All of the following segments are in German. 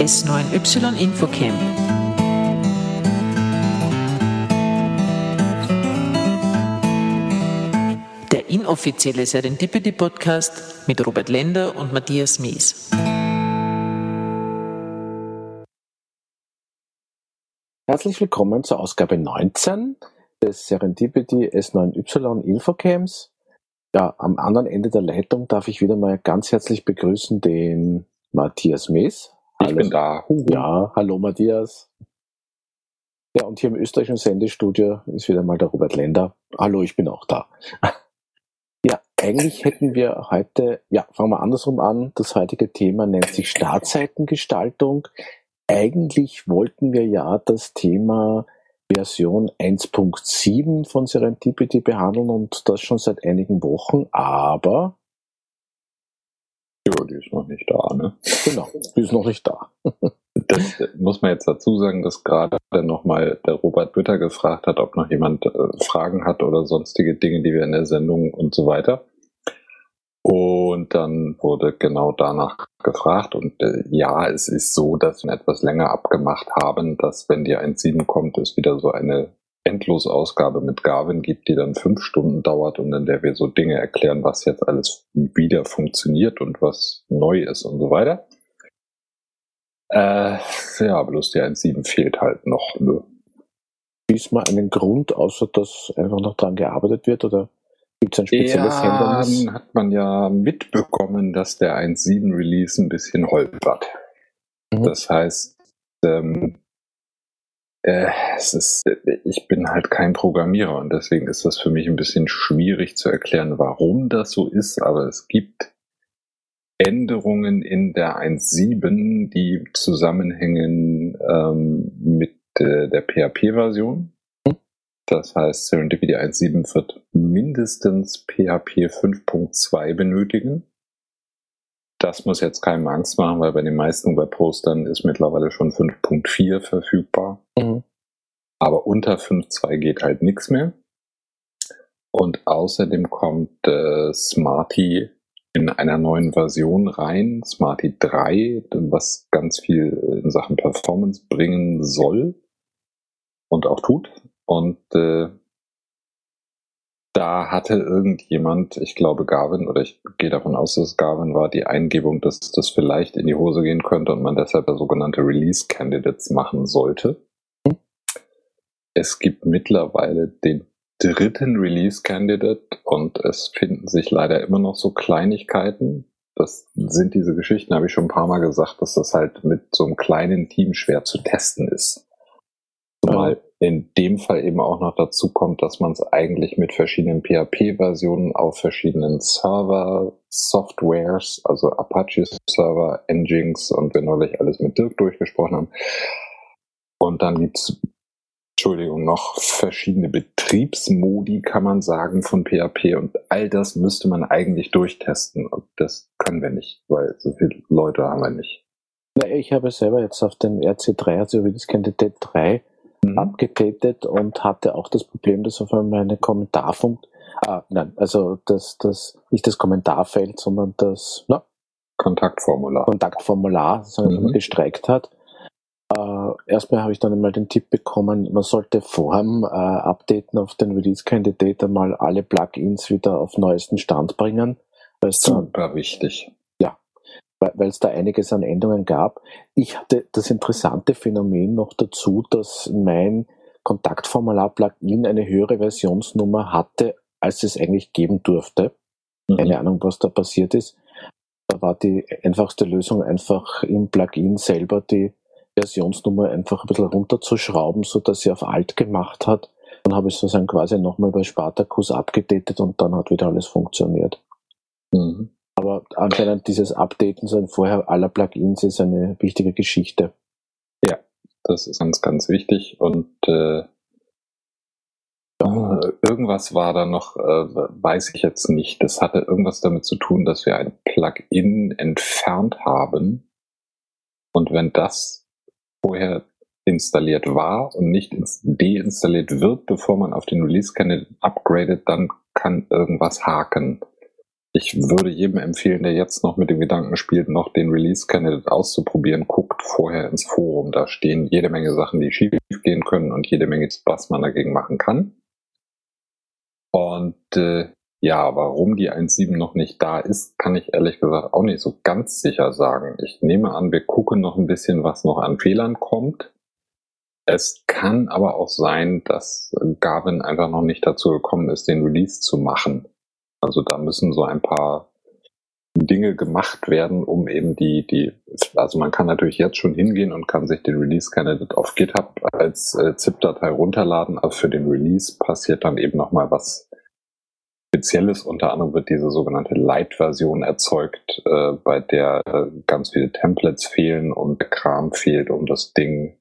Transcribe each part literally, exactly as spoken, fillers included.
S neun Y Infocamp. Der inoffizielle Serendipity Podcast mit Robert Lender und Matthias Mies. Herzlich willkommen zur Ausgabe neunzehn des Serendipity S neun Y Infocamps. Ja, am anderen Ende der Leitung darf ich wieder mal ganz herzlich begrüßen den Matthias Mies. Ich bin da. Ja, hallo Matthias. Ja, und hier im österreichischen Sendestudio ist wieder mal der Robert Lender. Hallo, ich bin auch da. Ja, eigentlich hätten wir heute, ja, fangen wir andersrum an. Das heutige Thema nennt sich Startseitengestaltung. Eigentlich wollten wir ja das Thema Version eins Punkt sieben von Serendipity behandeln und das schon seit einigen Wochen, aber ja, die ist noch nicht da, ne? Genau, die ist noch nicht da. Das muss man jetzt dazu sagen, dass gerade nochmal der Robert Bütter gefragt hat, ob noch jemand äh, Fragen hat oder sonstige Dinge, die wir in der Sendung und so weiter. Und dann wurde genau danach gefragt und äh, ja, es ist so, dass wir etwas länger abgemacht haben, dass wenn die eins Punkt sieben kommt, es wieder so eine Endlosausgabe mit Garvin gibt, die dann fünf Stunden dauert und in der wir so Dinge erklären, was jetzt alles wieder funktioniert und was neu ist und so weiter. Äh, ja, bloß die eins Punkt sieben fehlt halt noch. Ne? Ist mal einen Grund, außer dass einfach noch dran gearbeitet wird, oder gibt es ein spezielles ja, Hindernis? Hat man ja mitbekommen, dass der eins Punkt sieben Release ein bisschen holpert. Mhm. Das heißt, ähm, äh, es ist, ich bin halt kein Programmierer und deswegen ist das für mich ein bisschen schwierig zu erklären, warum das so ist, aber es gibt Änderungen in der eins Punkt sieben, die zusammenhängen ähm, mit äh, der P H P-Version. Das heißt, Serendipity eins Punkt sieben wird mindestens P H P fünf Punkt zwei benötigen. Das muss jetzt keinem Angst machen, weil bei den meisten Webhostern ist mittlerweile schon fünf Punkt vier verfügbar. Mhm. Aber unter fünf Punkt zwei geht halt nichts mehr. Und außerdem kommt äh, Smarty in einer neuen Version rein, Smarty drei, was ganz viel in Sachen Performance bringen soll und auch tut. Und äh, da hatte irgendjemand, ich glaube Garvin, oder ich gehe davon aus, dass es Garvin war, die Eingebung, dass das vielleicht in die Hose gehen könnte und man deshalb sogenannte Release Candidates machen sollte. Mhm. Es gibt mittlerweile den dritten Release Candidate und es finden sich leider immer noch so Kleinigkeiten. Das sind diese Geschichten, habe ich schon ein paar Mal gesagt, dass das halt mit so einem kleinen Team schwer zu testen ist. Zumal in dem Fall eben auch noch dazu kommt, dass man es eigentlich mit verschiedenen P H P-Versionen auf verschiedenen Server-Softwares, also Apache-Server, Nginx und wir neulich alles mit Dirk durchgesprochen haben. Und dann gibt's, Entschuldigung, noch verschiedene Betriebsmodi, kann man sagen, von P H P und all das müsste man eigentlich durchtesten und das können wir nicht, weil so viele Leute haben wir nicht. Na, ich habe selber jetzt auf den R C drei, also Release Candidate drei, mhm. abgedatet und hatte auch das Problem, dass auf einmal meine Kommentarfunktion, ah, nein, also das, das, nicht das Kommentarfeld, sondern das, na, Kontaktformular, Kontaktformular, sondern mhm. gestreikt hat. Uh, erstmal habe ich dann einmal den Tipp bekommen, man sollte vor dem uh, Updaten auf den Release Candidate einmal alle Plugins wieder auf neuesten Stand bringen. Super da, wichtig. Ja, weil es da einiges an Änderungen gab. Ich hatte das interessante Phänomen noch dazu, dass mein Kontaktformular-Plugin eine höhere Versionsnummer hatte, als es eigentlich geben durfte. Mhm. Keine Ahnung, was da passiert ist. Da war die einfachste Lösung einfach im Plugin selber die Versionsnummer einfach ein bisschen runterzuschrauben, so dass sie auf Alt gemacht hat. Dann habe ich sozusagen quasi nochmal bei Spartacus abgedatet und dann hat wieder alles funktioniert. Mhm. Aber anscheinend dieses Updaten so vorher aller Plugins ist eine wichtige Geschichte. Ja, das ist ganz, ganz wichtig und äh, ja. irgendwas war da noch, äh, weiß ich jetzt nicht. Das hatte irgendwas damit zu tun, dass wir ein Plugin entfernt haben und wenn das vorher installiert war und nicht deinstalliert wird, bevor man auf den Release Candidate upgradet, dann kann irgendwas haken. Ich würde jedem empfehlen, der jetzt noch mit dem Gedanken spielt, noch den Release Candidate auszuprobieren, guckt guckt vorher ins Forum. Da stehen jede Menge Sachen, die schief gehen können und jede Menge, was man dagegen machen kann. Und äh, ja, warum die eins Punkt sieben noch nicht da ist, kann ich ehrlich gesagt auch nicht so ganz sicher sagen. Ich nehme an, wir gucken noch ein bisschen, was noch an Fehlern kommt. Es kann aber auch sein, dass Garvin einfach noch nicht dazu gekommen ist, den Release zu machen. Also da müssen so ein paar Dinge gemacht werden, um eben die, die, also man kann natürlich jetzt schon hingehen und kann sich den Release Candidate auf GitHub als äh, ZIP-Datei runterladen, aber für den Release passiert dann eben nochmal was Spezielles. Unter anderem wird diese sogenannte Light-Version erzeugt, äh, bei der äh, ganz viele Templates fehlen und Kram fehlt, um das Ding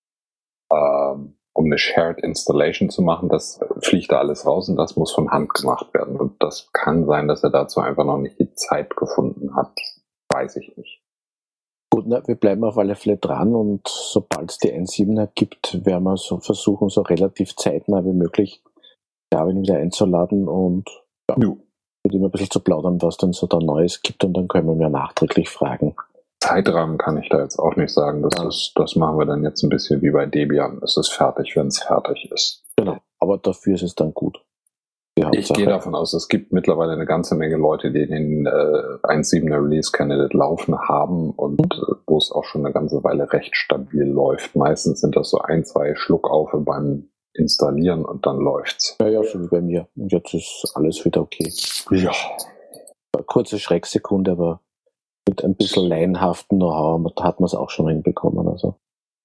ähm, um eine Shared Installation zu machen. Das fliegt da alles raus und das muss von Hand gemacht werden. Und das kann sein, dass er dazu einfach noch nicht die Zeit gefunden hat. Weiß ich nicht. Gut, na, wir bleiben auf alle Fälle dran und sobald es die eins Punkt siebener gibt, werden wir so versuchen, so relativ zeitnah wie möglich Garvin wieder einzuladen und ja, Jo. mit ihm ein bisschen zu plaudern, was denn so da Neues gibt und dann können wir mir nachträglich fragen. Zeitrahmen kann ich da jetzt auch nicht sagen. Das, ist, das machen wir dann jetzt ein bisschen wie bei Debian. Es ist fertig, wenn es fertig ist. Genau, aber dafür ist es dann gut. Ich gehe davon aus, es gibt mittlerweile eine ganze Menge Leute, die den äh, eins Punkt siebener Release Candidate laufen haben und äh, wo es auch schon eine ganze Weile recht stabil läuft. Meistens sind das so ein, zwei Schluckaufe beim Installieren und dann läuft's. Ja, ja, so wie bei mir. Und jetzt ist alles wieder okay. Ja. Eine kurze Schrecksekunde, aber mit ein bisschen laienhaften Know-how hat man es auch schon hinbekommen. Also.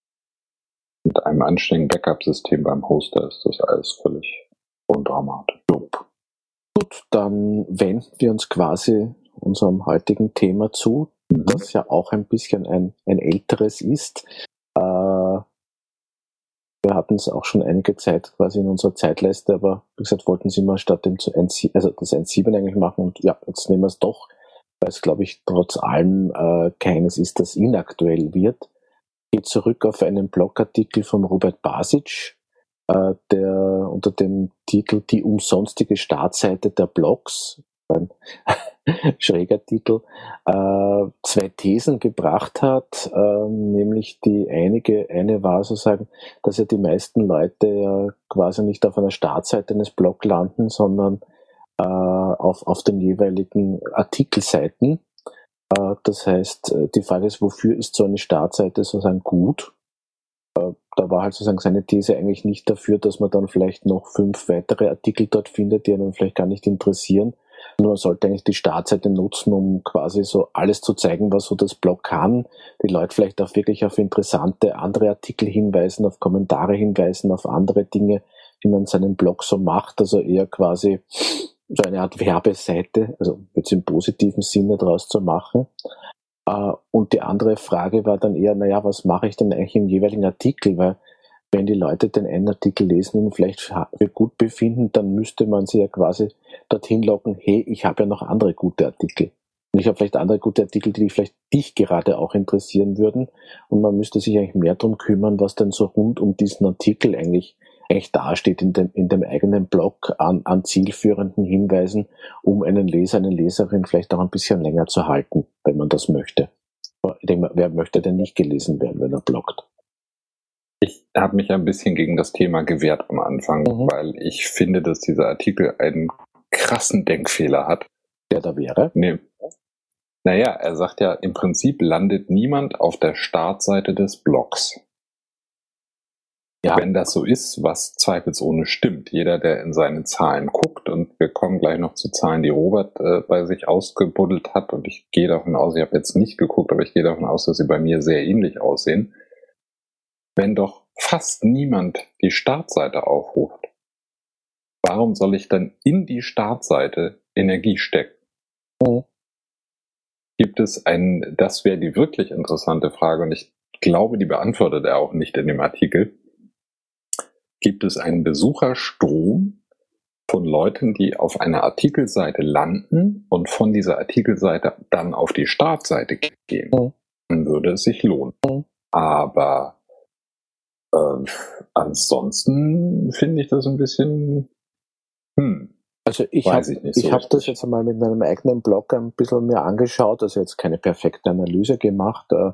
Mit einem anständigen Backup-System beim Hoster ist das alles völlig undramatisch. Gut, dann wenden wir uns quasi unserem heutigen Thema zu, mhm. das ja auch ein bisschen ein, ein älteres ist. Äh, wir hatten es auch schon einige Zeit quasi in unserer Zeitleiste, aber wie gesagt, wollten sie mal statt dem eins, also das eins Punkt sieben eigentlich machen und ja, jetzt nehmen wir es doch, weil es, glaube ich, trotz allem äh, keines ist, das inaktuell wird. Geht zurück auf einen Blogartikel von Robert Basic, äh, der unter dem Titel Die umsonstige Startseite der Blogs, ein schräger Titel, äh, zwei Thesen gebracht hat, äh, nämlich die einige, eine war sozusagen, dass ja die meisten Leute ja quasi nicht auf einer Startseite eines Blogs landen, sondern äh, auf, auf den jeweiligen Artikelseiten. Äh, das heißt, die Frage ist, wofür ist so eine Startseite sozusagen gut? Äh, da war halt sozusagen seine These eigentlich nicht dafür, dass man dann vielleicht noch fünf weitere Artikel dort findet, die einen vielleicht gar nicht interessieren. Nur man sollte eigentlich die Startseite nutzen, um quasi so alles zu zeigen, was so das Blog kann. Die Leute vielleicht auch wirklich auf interessante andere Artikel hinweisen, auf Kommentare hinweisen, auf andere Dinge, die man in seinem Blog so macht. Also eher quasi so eine Art Werbeseite, also jetzt im positiven Sinne draus zu machen. Und die andere Frage war dann eher, naja, was mache ich denn eigentlich im jeweiligen Artikel? Weil wenn die Leute den einen Artikel lesen und vielleicht für gut befinden, dann müsste man sie ja quasi dorthin locken, hey, ich habe ja noch andere gute Artikel. Und ich habe vielleicht andere gute Artikel, die vielleicht dich gerade auch interessieren würden. Und man müsste sich eigentlich mehr darum kümmern, was denn so rund um diesen Artikel eigentlich eigentlich dasteht in dem, in dem eigenen Blog an, an zielführenden Hinweisen, um einen Leser, eine Leserin vielleicht auch ein bisschen länger zu halten, wenn man das möchte. Aber ich denke mal, wer möchte denn nicht gelesen werden, wenn er bloggt? Ich habe mich ein bisschen gegen das Thema gewehrt am Anfang, mhm. weil ich finde, dass dieser Artikel einen krassen Denkfehler hat. Der da wäre? Nee. Naja, er sagt ja, im Prinzip landet niemand auf der Startseite des Blogs. Ja. Wenn das so ist, was zweifelsohne stimmt, jeder, der in seine Zahlen guckt, und wir kommen gleich noch zu Zahlen, die Robert äh, bei sich ausgebuddelt hat, und ich gehe davon aus, ich habe jetzt nicht geguckt, aber ich gehe davon aus, dass sie bei mir sehr ähnlich aussehen. Wenn doch fast niemand die Startseite aufruft, warum soll ich dann in die Startseite Energie stecken? Mhm. Gibt es ein, das wäre die wirklich interessante Frage, und ich glaube, die beantwortet er auch nicht in dem Artikel. Gibt es einen Besucherstrom von Leuten, die auf einer Artikelseite landen und von dieser Artikelseite dann auf die Startseite gehen? Mhm. Dann würde es sich lohnen. Mhm. Aber äh, ansonsten finde ich das ein bisschen hm. Also ich habe ich, ich so hab das jetzt einmal mit meinem eigenen Blog ein bisschen mir angeschaut, also jetzt keine perfekte Analyse gemacht, äh,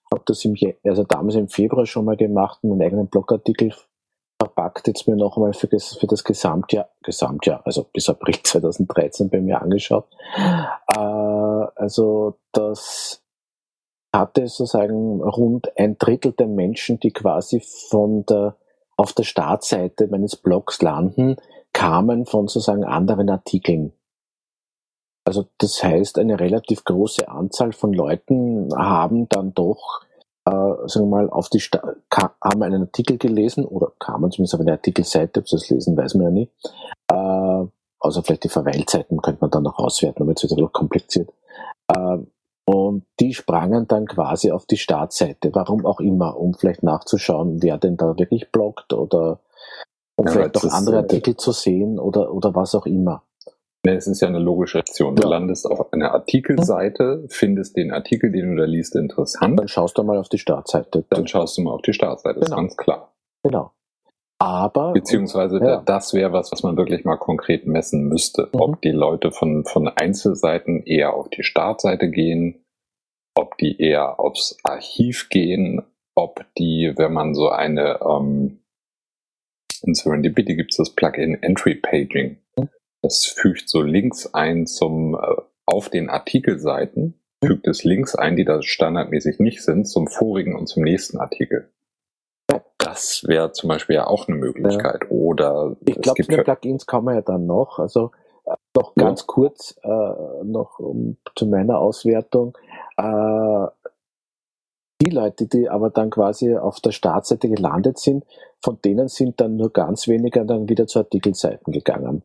habe das im, also damals im Februar schon mal gemacht, einen eigenen Blogartikel verpackt, jetzt mir noch einmal für das, für das Gesamtjahr, Gesamtjahr, also bis April zweitausenddreizehn bei mir angeschaut. Äh, also das hatte sozusagen rund ein Drittel der Menschen, die quasi von der, auf der Startseite meines Blogs landen, kamen von sozusagen anderen Artikeln. Also das heißt, eine relativ große Anzahl von Leuten haben dann doch Äh, sagen wir mal, auf die Sta- ka- haben einen Artikel gelesen oder kamen zumindest auf eine Artikelseite, ob sie das lesen, weiß man ja nicht. Äh, also vielleicht die Verweilzeiten könnte man dann noch auswerten, aber jetzt wird es noch kompliziert. Äh, und die sprangen dann quasi auf die Startseite, warum auch immer, um vielleicht nachzuschauen, wer denn da wirklich bloggt oder um Ja, vielleicht das noch ist, andere äh, Artikel zu sehen oder, oder was auch immer. Nee, es ist ja eine logische Reaktion. Du Ja. landest auf einer Artikelseite, findest den Artikel, den du da liest, interessant, Dann schaust du mal auf die Startseite. dann schaust du mal auf die Startseite, ist Genau. ganz klar. Genau. Aber Beziehungsweise ja. das wäre was, was man wirklich mal konkret messen müsste. Mhm. Ob die Leute von, von Einzelseiten eher auf die Startseite gehen, ob die eher aufs Archiv gehen, ob die, wenn man so eine, ähm, in Serendipity gibt es das Plugin Entry Paging. Mhm. Das fügt so Links ein zum, äh, auf den Artikelseiten, fügt es Links ein, die da standardmäßig nicht sind, zum vorigen und zum nächsten Artikel. Das wäre zum Beispiel ja auch eine Möglichkeit. Ja. Oder ich glaube, zu den ja Plugins kann man ja dann noch. Also äh, noch ganz ja. kurz äh, noch um, zu meiner Auswertung. Äh, die Leute, die aber dann quasi auf der Startseite gelandet sind, von denen sind dann nur ganz wenige dann wieder zu Artikelseiten gegangen.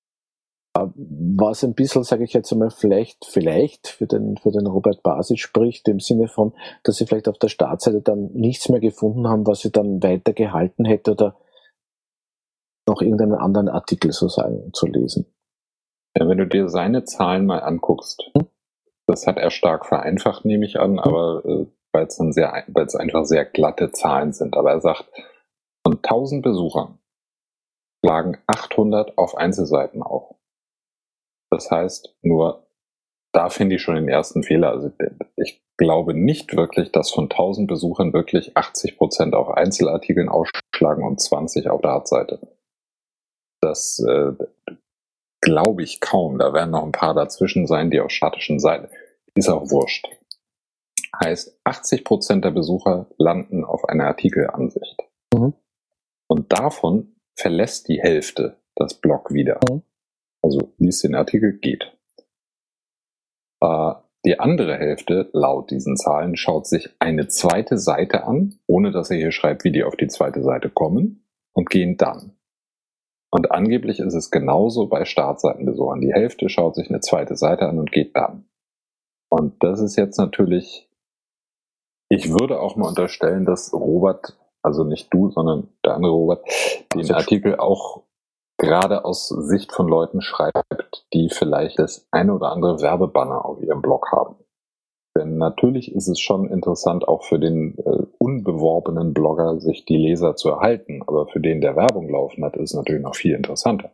Was ein bisschen, sage ich jetzt einmal, vielleicht, vielleicht für den, für den Robert Basic spricht, im Sinne von, dass sie vielleicht auf der Startseite dann nichts mehr gefunden haben, was sie dann weiter gehalten hätte oder noch irgendeinen anderen Artikel sozusagen zu lesen. Ja, wenn du dir seine Zahlen mal anguckst, hm? das hat er stark vereinfacht, nehme ich an, hm? aber äh, weil es dann sehr, weil es einfach sehr glatte Zahlen sind. Aber er sagt, von tausend Besuchern schlagen achthundert auf Einzelseiten auf. Das heißt, nur da finde ich schon den ersten Fehler. Also ich glaube nicht wirklich, dass von tausend Besuchern wirklich achtzig Prozent auf Einzelartikeln ausschlagen und zwanzig auf der Hauptseite. Das äh, glaube ich kaum. Da werden noch ein paar dazwischen sein, die auf statischen Seiten. Ist auch wurscht. Heißt, achtzig Prozent der Besucher landen auf einer Artikelansicht. Mhm. Und davon verlässt die Hälfte das Blog wieder. Mhm. Also liest den Artikel, geht. Äh, die andere Hälfte, laut diesen Zahlen, schaut sich eine zweite Seite an, ohne dass er hier schreibt, wie die auf die zweite Seite kommen, und gehen dann. Und angeblich ist es genauso bei Startseitenbesuchern. Die Hälfte schaut sich eine zweite Seite an und geht dann. Und das ist jetzt natürlich, ich würde auch mal unterstellen, dass Robert, also nicht du, sondern der andere Robert, den Artikel auch gerade aus Sicht von Leuten schreibt, die vielleicht das eine oder andere Werbebanner auf ihrem Blog haben. Denn natürlich ist es schon interessant, auch für den äh, unbeworbenen Blogger, sich die Leser zu erhalten. Aber für den, der Werbung laufen hat, ist es natürlich noch viel interessanter.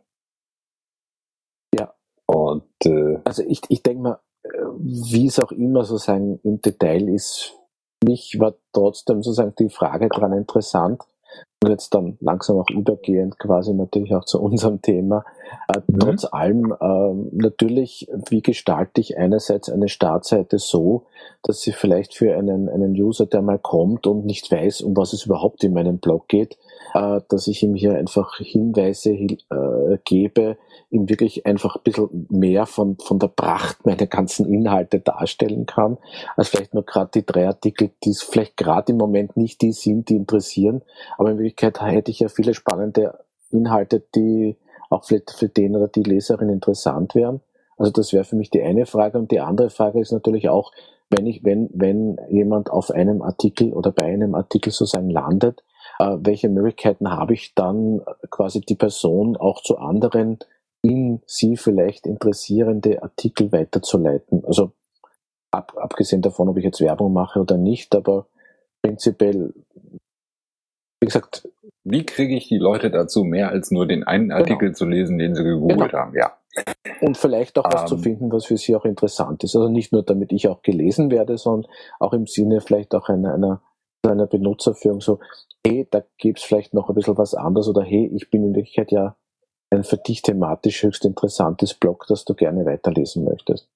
Ja. Und äh, also ich, ich denke mal, wie es auch immer sozusagen im Detail ist, für mich war trotzdem sozusagen die Frage dran interessant, und jetzt dann langsam auch übergehend quasi natürlich auch zu unserem Thema. Äh, mhm. Trotz allem äh, natürlich, wie gestalte ich einerseits eine Startseite so, dass sie vielleicht für einen, einen User, der mal kommt und nicht weiß, um was es überhaupt in meinem Blog geht, äh, dass ich ihm hier einfach Hinweise äh, gebe, ihm wirklich einfach ein bisschen mehr von, von der Pracht meiner ganzen Inhalte darstellen kann, als vielleicht nur gerade die drei Artikel, die es vielleicht gerade im Moment nicht die sind, die interessieren, aber in Wirklichkeit hätte ich ja viele spannende Inhalte, die auch vielleicht für den oder die Leserin interessant wären. Also das wäre für mich die eine Frage. Und die andere Frage ist natürlich auch, wenn ich, wenn, wenn jemand auf einem Artikel oder bei einem Artikel sozusagen landet, äh, welche Möglichkeiten habe ich dann quasi die Person auch zu anderen in sie vielleicht interessierende Artikel weiterzuleiten? Also ab, abgesehen davon, ob ich jetzt Werbung mache oder nicht, aber prinzipiell wie gesagt, wie kriege ich die Leute dazu, mehr als nur den einen Artikel genau. zu lesen, den sie gegoogelt genau. haben? Ja. Und vielleicht auch was um, zu finden, was für sie auch interessant ist. Also nicht nur, damit ich auch gelesen werde, sondern auch im Sinne vielleicht auch einer, einer, einer Benutzerführung so, hey, da gibt es vielleicht noch ein bisschen was anderes oder hey, ich bin in Wirklichkeit ja ein für dich thematisch höchst interessantes Blog, das du gerne weiterlesen möchtest.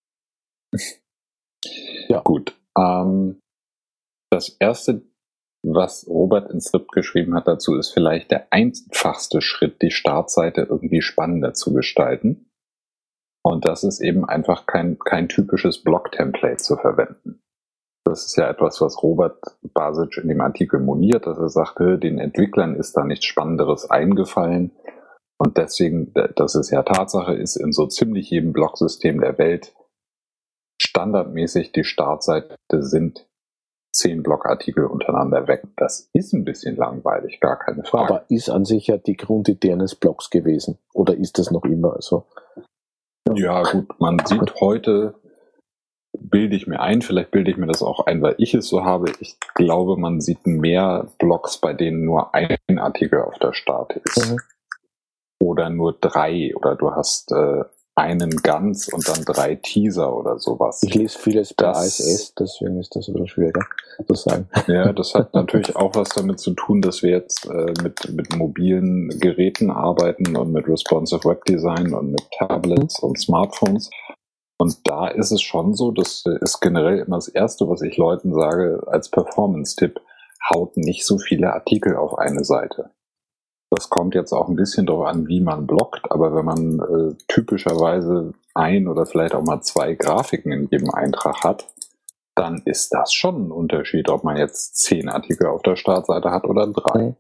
Ja. Gut. Ähm, das erste, was Robert ins Skript geschrieben hat dazu, ist vielleicht der einfachste Schritt, die Startseite irgendwie spannender zu gestalten. Und das ist eben einfach kein, kein typisches Blog-Template zu verwenden. Das ist ja etwas, was Robert Basic in dem Artikel moniert, dass er sagte, den Entwicklern ist da nichts Spannenderes eingefallen. Und deswegen, dass es ja Tatsache ist, in so ziemlich jedem Blogsystem der Welt standardmäßig die Startseite sind zehn Blogartikel untereinander weg. Das ist ein bisschen langweilig, gar keine Frage. Aber ist an sich ja die Grundidee eines Blogs gewesen. Oder ist das noch immer so? Ja gut, man sieht heute, bilde ich mir ein, vielleicht bilde ich mir das auch ein, weil ich es so habe. Ich glaube, man sieht mehr Blogs, bei denen nur ein Artikel auf der Start ist. Mhm. Oder nur drei. Oder du hast äh, einen ganz und dann drei Teaser oder sowas. Ich lese vieles bei das, A S S, deswegen ist das ein bisschen schwieriger zu sagen. Ja, das hat natürlich auch was damit zu tun, dass wir jetzt äh, mit, mit mobilen Geräten arbeiten und mit responsive Webdesign und mit Tablets und Smartphones. Und da ist es schon so, das ist generell immer das Erste, was ich Leuten sage als Performance-Tipp, haut nicht so viele Artikel auf eine Seite. Das kommt jetzt auch ein bisschen darauf an, wie man bloggt, aber wenn man äh, typischerweise ein oder vielleicht auch mal zwei Grafiken in jedem Eintrag hat, dann ist das schon ein Unterschied, ob man jetzt zehn Artikel auf der Startseite hat oder drei.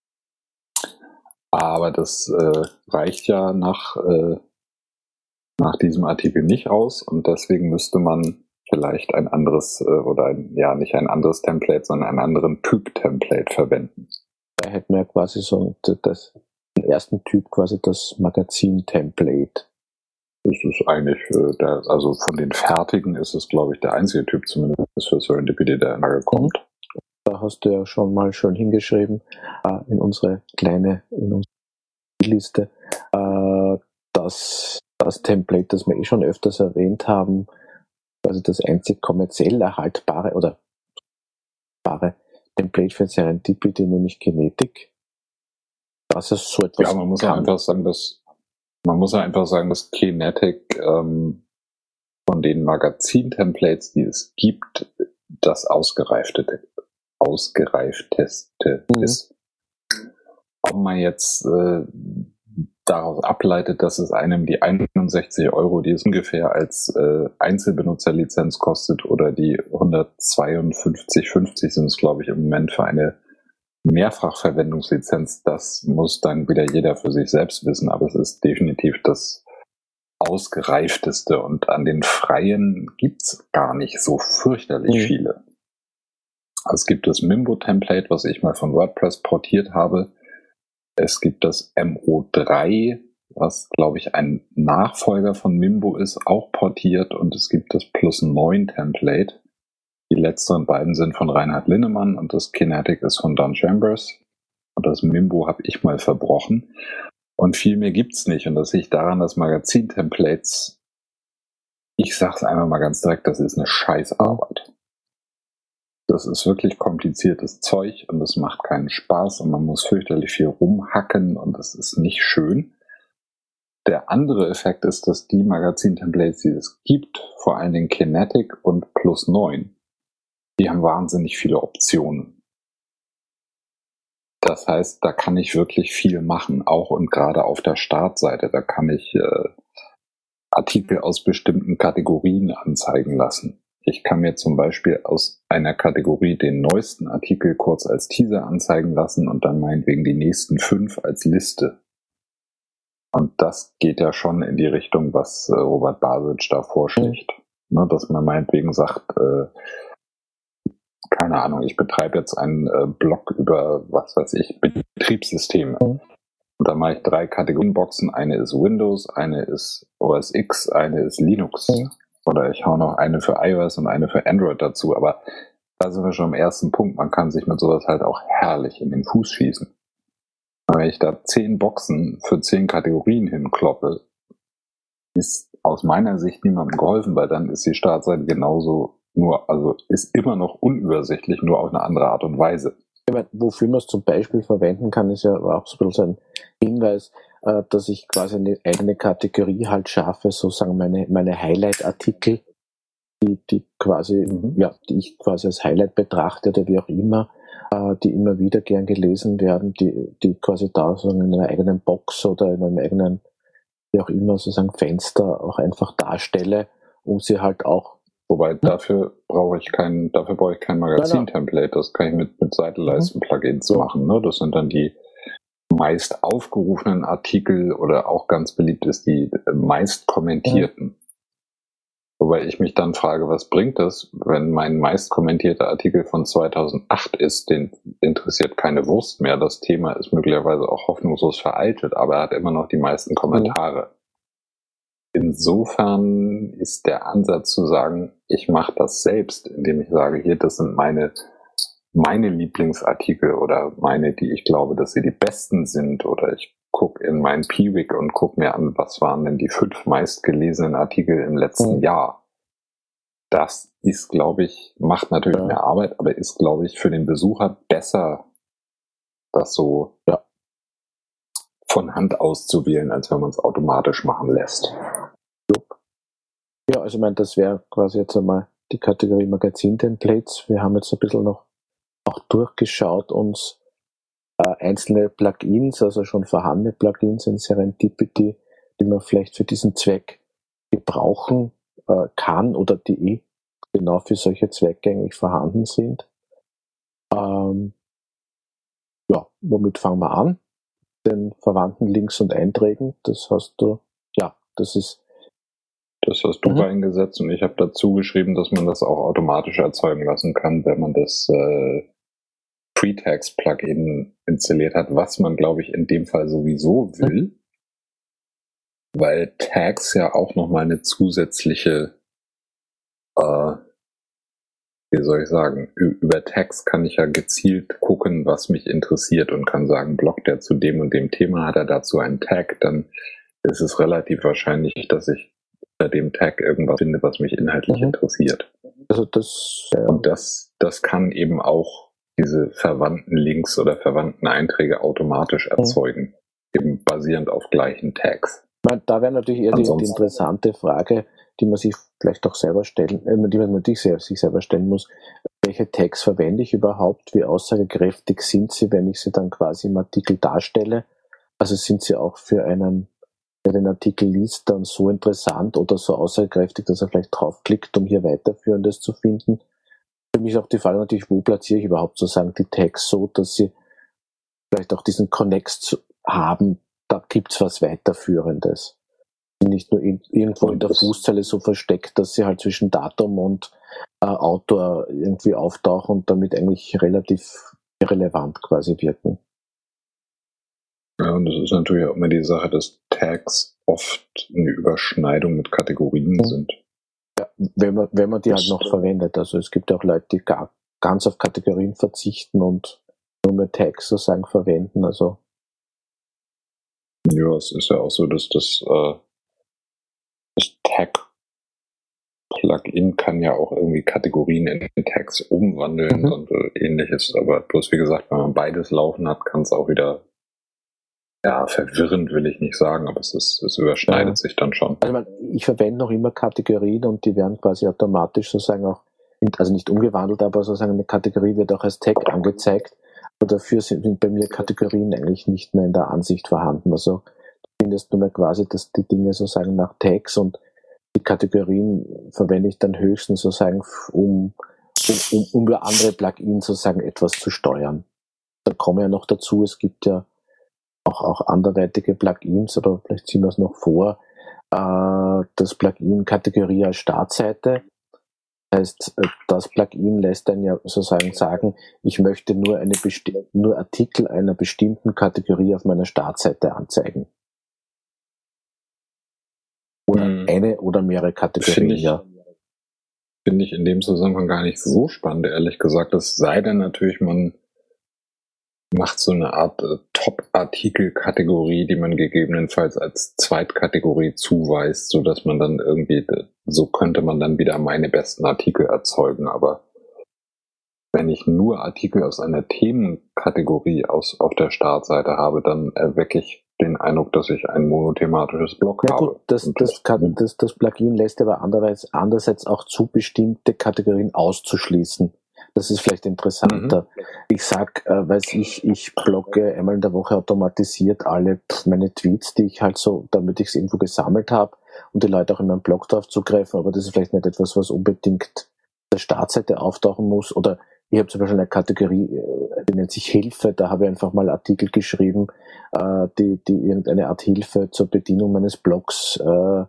Aber das äh, reicht ja nach, äh, nach diesem Artikel nicht aus und deswegen müsste man vielleicht ein anderes äh, oder ein, ja nicht ein anderes Template, sondern einen anderen Typ Template verwenden. Da hätten wir ja quasi so das, den ersten Typ, quasi das Magazin-Template. Das ist eigentlich, äh, der, also von den fertigen ist es, glaube ich, der einzige Typ zumindest für Serendipity, der immer kommt. Da hast du ja schon mal schön hingeschrieben, äh, in unsere kleine, in unsere Liste, äh, dass das Template, das wir eh schon öfters erwähnt haben, also das einzig kommerziell erhaltbare oder bare Template für Serendipity, nämlich Kinetic. Das ist so etwas. Ja, man muss ja einfach sagen, dass man muss ja einfach sagen, dass Kinetic ähm, von den Magazin-Templates, die es gibt, das ausgereiftete, ausgereifteste mhm. ist. Ob man jetzt äh, daraus ableitet, dass es einem die einundsechzig Euro, die es ungefähr als äh, Einzelbenutzerlizenz kostet, oder die hundertzweiundfünfzig fünfzig sind es, glaube ich, im Moment für eine Mehrfachverwendungslizenz, das muss dann wieder jeder für sich selbst wissen, aber es ist definitiv das ausgereifteste und an den freien gibt's gar nicht so fürchterlich mhm. viele. Also es gibt das Mimbo-Template, was ich mal von WordPress portiert habe. Es gibt das M O drei, was, glaube ich, ein Nachfolger von Mimbo ist, auch portiert. Und es gibt das Plus neun Template. Die letzteren beiden sind von Reinhard Linnemann und das Kinetic ist von Don Chambers. Und das Mimbo habe ich mal verbrochen. Und viel mehr gibt's nicht. Und das liegt daran, dass Magazin-Templates, ich sag's einmal mal ganz direkt, das ist eine Scheißarbeit. Das ist wirklich kompliziertes Zeug und es macht keinen Spaß und man muss fürchterlich viel rumhacken und das ist nicht schön. Der andere Effekt ist, dass die Magazin-Templates, die es gibt, vor allen Dingen Kinetic und Plus neun, die haben wahnsinnig viele Optionen. Das heißt, da kann ich wirklich viel machen, auch und gerade auf der Startseite. Da kann ich äh, Artikel aus bestimmten Kategorien anzeigen lassen. Ich kann mir zum Beispiel aus einer Kategorie den neuesten Artikel kurz als Teaser anzeigen lassen und dann meinetwegen die nächsten fünf als Liste. Und das geht ja schon in die Richtung, was äh, Robert Basic da vorschlägt. Mhm. Ne, dass man meinetwegen sagt, äh, keine Ahnung, ich betreibe jetzt einen äh, Blog über, was weiß ich, Betriebssysteme. Mhm. Und da mache ich drei Kategorienboxen. Eine ist Windows, eine ist O S X, eine ist Linux. Mhm. Oder ich hau noch eine für iOS und eine für Android dazu. Aber da sind wir schon am ersten Punkt. Man kann sich mit sowas halt auch herrlich in den Fuß schießen. Wenn ich da zehn Boxen für zehn Kategorien hinkloppe, ist aus meiner Sicht niemandem geholfen, weil dann ist die Startseite genauso nur, also ist immer noch unübersichtlich, nur auf eine andere Art und Weise. Ich meine, wofür man es zum Beispiel verwenden kann, ist ja auch so ein bisschen ein Hinweis, äh, dass ich quasi eine eigene Kategorie halt schaffe, sozusagen meine, meine Highlight-Artikel, die, die quasi, mhm. ja, die ich quasi als Highlight betrachte oder wie auch immer, äh, die immer wieder gern gelesen werden, die, die quasi da sozusagen in einer eigenen Box oder in einem eigenen, wie auch immer, sozusagen Fenster auch einfach darstelle, um sie halt auch. Wobei dafür brauche ich kein, dafür brauche ich kein Magazin-Template. Das kann ich mit, mit Seitenleisten-Plugins mhm. machen. Ne? Das sind dann die meist aufgerufenen Artikel oder auch ganz beliebt ist die meist kommentierten. Mhm. Wobei ich mich dann frage, was bringt das, wenn mein meist kommentierter Artikel von zweitausendacht ist, den interessiert keine Wurst mehr. Das Thema ist möglicherweise auch hoffnungslos veraltet, aber er hat immer noch die meisten Kommentare. Mhm. Insofern ist der Ansatz zu sagen, ich mache das selbst, indem ich sage, hier, das sind meine, meine Lieblingsartikel oder meine, die ich glaube, dass sie die besten sind, oder ich gucke in meinen Piwik und gucke mir an, was waren denn die fünf meistgelesenen Artikel im letzten mhm. Jahr. Das ist, glaube ich, macht natürlich ja. mehr Arbeit, aber ist, glaube ich, für den Besucher besser, das so ja, von Hand auszuwählen, als wenn man es automatisch machen lässt. Ja, also ich meine, das wäre quasi jetzt einmal die Kategorie Magazin-Templates. Wir haben jetzt ein bisschen noch auch durchgeschaut, uns äh, einzelne Plugins, also schon vorhandene Plugins in Serendipity, die man vielleicht für diesen Zweck gebrauchen äh, kann oder die eh genau für solche Zwecke eigentlich vorhanden sind. Ähm, ja, womit fangen wir an? Den verwandten Links und Einträgen, das hast du, ja, das ist Das hast du mhm. reingesetzt und ich habe dazu geschrieben, dass man das auch automatisch erzeugen lassen kann, wenn man das äh, Pre-Text-Plugin installiert hat, was man, glaube ich, in dem Fall sowieso will, mhm. weil Tags ja auch nochmal eine zusätzliche, äh, wie soll ich sagen, über Tags kann ich ja gezielt gucken, was mich interessiert und kann sagen, bloggt er zu dem und dem Thema, hat er dazu einen Tag, dann ist es relativ wahrscheinlich, dass ich bei dem Tag irgendwas finde, was mich inhaltlich mhm. interessiert. Also das, äh, und das, das kann eben auch diese verwandten Links oder verwandten Einträge automatisch erzeugen, mhm. eben basierend auf gleichen Tags. Da wäre natürlich eher die, die interessante Frage, die man sich vielleicht auch selber stellen, äh, die man natürlich sehr, sich selber stellen muss. Welche Tags verwende ich überhaupt? Wie aussagekräftig sind sie, wenn ich sie dann quasi im Artikel darstelle? Also sind sie auch für einen, der den Artikel liest, dann so interessant oder so aussagekräftig, dass er vielleicht draufklickt, um hier Weiterführendes zu finden? Für mich ist auch die Frage natürlich, wo platziere ich überhaupt sozusagen die Tags so, dass sie vielleicht auch diesen Connex haben, da gibt's was Weiterführendes. Nicht nur in, irgendwo in der Fußzeile so versteckt, dass sie halt zwischen Datum und äh, Autor irgendwie auftauchen und damit eigentlich relativ irrelevant quasi wirken. Ja, und das ist natürlich auch immer die Sache, dass Tags oft eine Überschneidung mit Kategorien mhm. sind. Ja, wenn man, wenn man die das halt noch verwendet. Also es gibt auch Leute, die gar, ganz auf Kategorien verzichten und nur mehr Tags sozusagen verwenden. Also ja, es ist ja auch so, dass das, äh, das Tag-Plugin kann ja auch irgendwie Kategorien in Tags umwandeln mhm. und äh, ähnliches. Aber bloß wie gesagt, wenn man beides laufen hat, kann es auch wieder, ja, verwirrend will ich nicht sagen, aber es ist, es überschneidet ja. sich dann schon. Also ich verwende noch immer Kategorien und die werden quasi automatisch sozusagen auch, also nicht umgewandelt, aber sozusagen eine Kategorie wird auch als Tag angezeigt. Aber dafür sind bei mir Kategorien eigentlich nicht mehr in der Ansicht vorhanden. Also du findest nur mehr quasi, dass die Dinge sozusagen nach Tags und die Kategorien verwende ich dann höchstens sozusagen, um, um, um über andere Plugins sozusagen etwas zu steuern. Da komme ja noch dazu, es gibt ja auch, auch anderweitige Plugins, aber vielleicht ziehen wir es noch vor, äh, das Plugin Kategorie als Startseite. Das heißt, das Plugin lässt dann ja sozusagen sagen, ich möchte nur eine besti- nur Artikel einer bestimmten Kategorie auf meiner Startseite anzeigen. Oder hm. eine oder mehrere Kategorien, Finde ich, ja. finde ich in dem Zusammenhang gar nicht so spannend, ehrlich gesagt. Es sei denn natürlich, man macht so eine Art äh, Top-Artikel-Kategorie, die man gegebenenfalls als Zweitkategorie zuweist, sodass man dann irgendwie, so könnte man dann wieder meine besten Artikel erzeugen. Aber wenn ich nur Artikel aus einer Themenkategorie aus, auf der Startseite habe, dann erwecke ich den Eindruck, dass ich ein monothematisches Blog ja, habe. Gut, das, das, kann, das, das Plugin lässt aber andererseits, andererseits auch zu, bestimmte Kategorien auszuschließen. Das ist vielleicht interessanter. Mhm. Ich sag, äh, weiß ich, ich blogge einmal in der Woche automatisiert alle pf, meine Tweets, die ich halt so, damit ich es irgendwo gesammelt habe und die Leute auch in meinem Blog drauf zugreifen, aber das ist vielleicht nicht etwas, was unbedingt der Startseite auftauchen muss. Oder ich habe zum Beispiel eine Kategorie, die nennt sich Hilfe, da habe ich einfach mal Artikel geschrieben, äh, die, die irgendeine Art Hilfe zur Bedienung meines Blogs äh,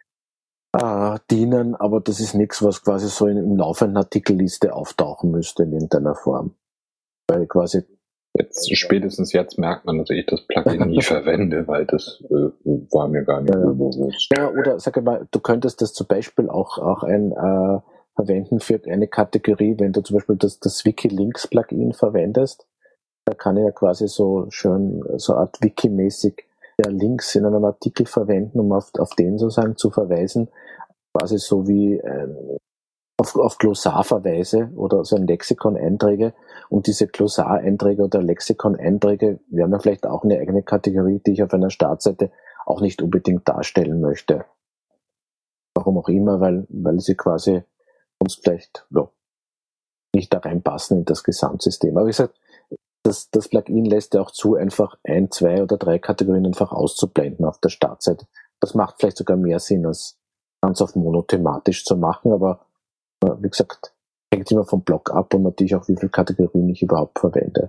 äh, dienen, aber das ist nichts, was quasi so in, im laufenden Artikelliste auftauchen müsste in irgendeiner Form. Weil quasi Jetzt, spätestens jetzt merkt man, dass ich das Plugin nie verwende, weil das äh, war mir gar nicht ja, so bewusst. Ja, oder sag mal, du könntest das zum Beispiel auch, auch ein äh, verwenden für eine Kategorie, wenn du zum Beispiel das, das Wikilinks-Plugin verwendest, da kann ich ja quasi so schön, so eine Art Wiki-mäßig ja, Links in einem Artikel verwenden, um auf, auf den sozusagen zu verweisen, quasi so wie ähm, auf, auf Glossarverweise oder so ein Lexikon-Einträge, und diese Glossar-Einträge oder Lexikon-Einträge wären dann vielleicht auch eine eigene Kategorie, die ich auf einer Startseite auch nicht unbedingt darstellen möchte. Warum auch immer, weil, weil sie quasi uns vielleicht ja, nicht da reinpassen in das Gesamtsystem. Aber wie gesagt, das, das Plugin lässt ja auch zu, einfach ein, zwei oder drei Kategorien einfach auszublenden auf der Startseite. Das macht vielleicht sogar mehr Sinn, als ganz auf monothematisch zu machen, aber wie gesagt, hängt immer vom Blog ab und natürlich auch, wie viele Kategorien ich überhaupt verwende.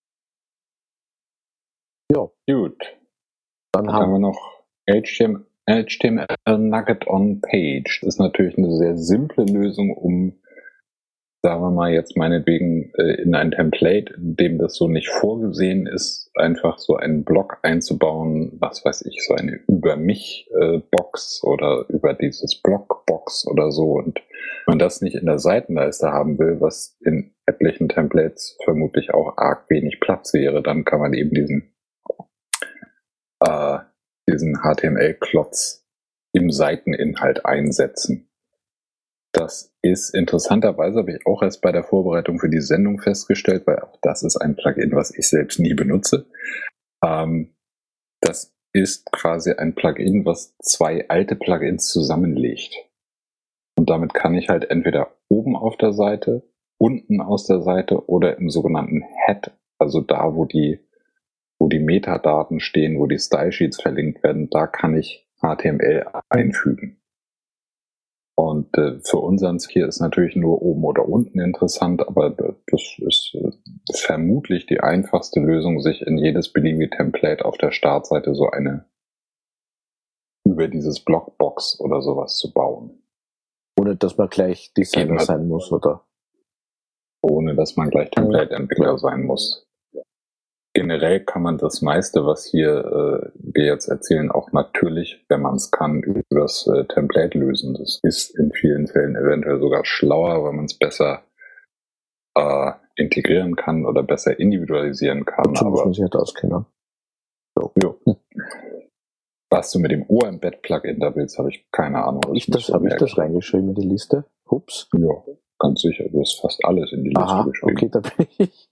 Ja. Gut. Dann, Dann haben, haben wir noch H T M L Nugget on Page. Das ist natürlich eine sehr simple Lösung, um, sagen wir mal jetzt meinetwegen in ein Template, in dem das so nicht vorgesehen ist, einfach so einen Block einzubauen, was weiß ich, so eine über mich Box oder über dieses Blockbox oder so. Und wenn man das nicht in der Seitenleiste haben will, was in etlichen Templates vermutlich auch arg wenig Platz wäre, dann kann man eben diesen äh, diesen H T M L-Klotz im Seiteninhalt einsetzen. Das ist interessanterweise, habe ich auch erst bei der Vorbereitung für die Sendung festgestellt, weil auch das ist ein Plugin, was ich selbst nie benutze. Ähm, das ist quasi ein Plugin, was zwei alte Plugins zusammenlegt. Und damit kann ich halt entweder oben auf der Seite, unten aus der Seite oder im sogenannten Head, also da, wo die wo die Metadaten stehen, wo die Stylesheets verlinkt werden, da kann ich H T M L einfügen. Und äh, für unseren hier ist natürlich nur oben oder unten interessant, aber das ist äh, vermutlich die einfachste Lösung, sich in jedes beliebige Template auf der Startseite so eine über dieses Blockbox oder sowas zu bauen. Ohne dass man gleich Designer Geht sein muss, oder? Ohne dass man gleich Template-Entwickler sein muss. Generell kann man das meiste, was hier äh, wir jetzt erzählen, auch natürlich, wenn man es kann, über das äh, Template lösen. Das ist in vielen Fällen eventuell sogar schlauer, weil man es besser äh, integrieren kann oder besser individualisieren kann. Dazu muss man sich halt auskennen. So. Ja. Was du mit dem O Embed-Plugin da willst, habe ich keine Ahnung. Hab ich das, habe ich das reingeschrieben in die Liste? Ups. Ja, ganz sicher. Du hast fast alles in die Liste Aha, geschrieben. Okay, da bin ich.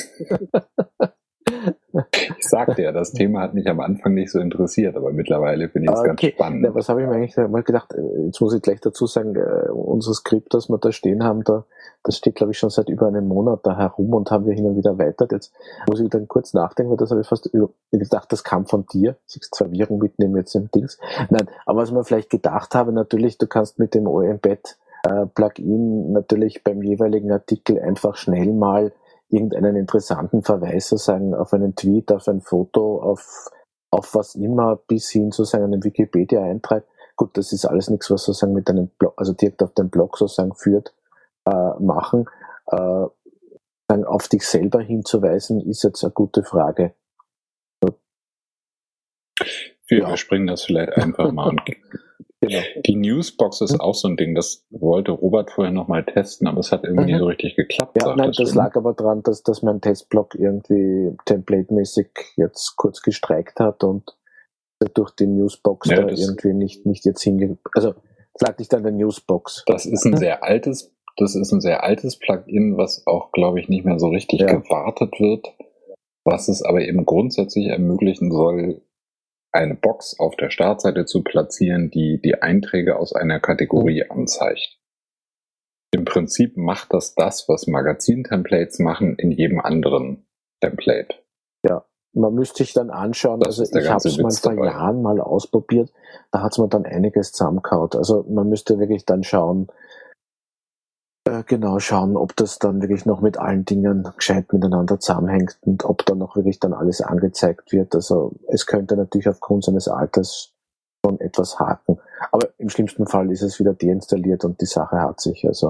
Ich sagte ja, das Thema hat mich am Anfang nicht so interessiert, aber mittlerweile finde ich es okay. ganz spannend. Ja, was habe ich mir eigentlich mal gedacht? Jetzt muss ich gleich dazu sagen, unser Skript, das wir da stehen haben, da, das steht, glaube ich, schon seit über einem Monat da herum und haben wir hin und wieder erweitert. Jetzt muss ich dann kurz nachdenken, weil das habe ich fast gedacht, das kam von dir. Siehst Verwirrung mitnehmen jetzt im Dings. Nein, aber was ich mir vielleicht gedacht habe, natürlich, du kannst mit dem O Embed äh, Plugin natürlich beim jeweiligen Artikel einfach schnell mal irgendeinen interessanten Verweis sozusagen auf einen Tweet, auf ein Foto, auf, auf was immer, bis hin zu einem Wikipedia-Eintrag. Gut, das ist alles nichts, was sozusagen mit einem Blog, also direkt auf den Blog sozusagen führt, äh, machen. Äh, dann auf dich selber hinzuweisen, ist jetzt eine gute Frage. Wir ja. springen das vielleicht einfach mal und Genau. Die Newsbox ist auch so ein Ding, das wollte Robert vorher nochmal testen, aber es hat irgendwie mhm. nicht so richtig geklappt. Ja, nein, das lag aber daran, dass, dass mein Testblock irgendwie templatemäßig jetzt kurz gestreikt hat und durch die Newsbox ja, da irgendwie nicht, nicht jetzt hinge... Also, es lag nicht an der Newsbox. Das ist ein sehr altes, das ist ein sehr altes Plugin, was auch, glaube ich, nicht mehr so richtig ja. gewartet wird, was es aber eben grundsätzlich ermöglichen soll, eine Box auf der Startseite zu platzieren, die die Einträge aus einer Kategorie mhm. anzeigt. Im Prinzip macht das das, was Magazin-Templates machen, in jedem anderen Template. Ja, man müsste sich dann anschauen, das also ich habe es mal vor dabei. Jahren mal ausprobiert, da hat es mir dann einiges zusammengehauen. Also man müsste wirklich dann schauen, äh, genau schauen, ob das dann wirklich noch mit allen Dingen gescheit miteinander zusammenhängt und ob dann noch wirklich dann alles angezeigt wird. Also es könnte natürlich aufgrund seines Alters schon etwas haken. Aber im schlimmsten Fall ist es wieder deinstalliert und die Sache hat sich. Also.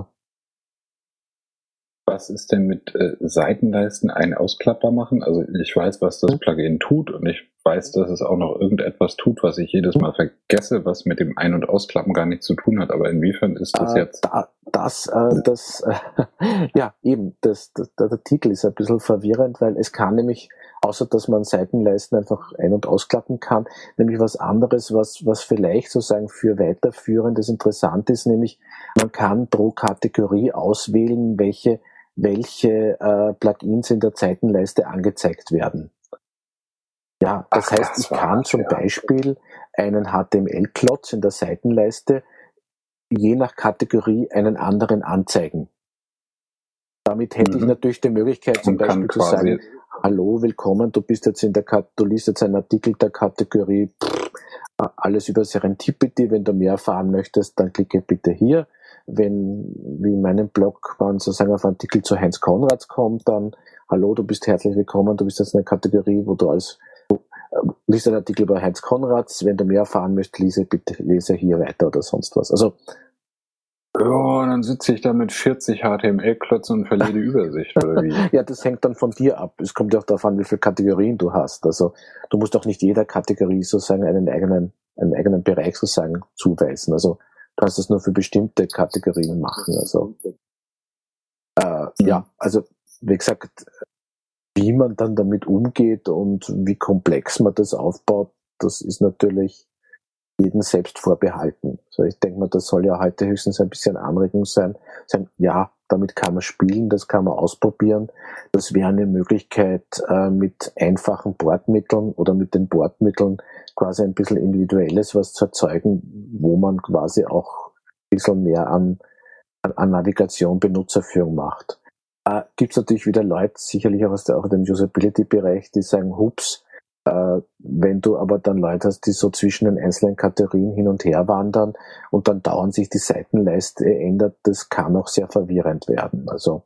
Was ist denn mit äh, Seitenleisten ein Ausklapper machen? Also ich weiß, was das Plugin tut und ich weiß, dass es auch noch irgendetwas tut, was ich jedes Mal vergesse, was mit dem Ein- und Ausklappen gar nichts zu tun hat. Aber inwiefern ist das äh, jetzt? Da, das, äh, das, äh, ja eben, das, das, der, der Titel ist ein bisschen verwirrend, weil es kann nämlich, außer dass man Seitenleisten einfach ein- und ausklappen kann, nämlich was anderes, was, was vielleicht sozusagen für Weiterführendes interessant ist, nämlich man kann pro Kategorie auswählen, welche welche äh, Plugins in der Seitenleiste angezeigt werden. Ja, das Ach, heißt, das ich kann zum ja. Beispiel einen H T M L-Klotz in der Seitenleiste je nach Kategorie einen anderen anzeigen. Damit hätte mhm. ich natürlich die Möglichkeit, zum Beispiel zu sagen, hallo, willkommen, du bist jetzt in der Kat- du liest jetzt einen Artikel der Kategorie pff, alles über Serendipity, wenn du mehr erfahren möchtest, dann klicke bitte hier. Wenn, wie in meinem Blog, man sozusagen auf Artikel zu Heinz Konrads kommt, dann, hallo, du bist herzlich willkommen, du bist jetzt in einer Kategorie, wo du als, äh, liest einen Artikel über Heinz Konrads, wenn du mehr erfahren möchtest, lese bitte, lese hier weiter oder sonst was. Also, ja, dann sitze ich da mit vierzig H T M L-Klötzen und verliere die Übersicht, oder wie? Ja, das hängt dann von dir ab. Es kommt ja auch darauf an, wie viele Kategorien du hast. Also, du musst auch nicht jeder Kategorie sozusagen einen eigenen, einen eigenen Bereich sozusagen zuweisen. Also, du kannst das nur für bestimmte Kategorien machen. Also, äh, mhm. ja, also, wie gesagt, wie man dann damit umgeht und wie komplex man das aufbaut, das ist natürlich jeden selbst vorbehalten. Also ich denke mal, das soll ja heute höchstens ein bisschen Anregung sein. sein. Ja, damit kann man spielen, das kann man ausprobieren. Das wäre eine Möglichkeit, äh, mit einfachen Bordmitteln oder mit den Bordmitteln quasi ein bisschen Individuelles was zu erzeugen, wo man quasi auch ein bisschen mehr an, an, an Navigation, Benutzerführung macht. Äh, Gibt es natürlich wieder Leute, sicherlich auch aus der, auch dem Usability-Bereich, die sagen, hups, äh, wenn du aber dann Leute hast, die so zwischen den einzelnen Kategorien hin und her wandern und dann dauernd sich die Seitenleiste ändert, das kann auch sehr verwirrend werden. Also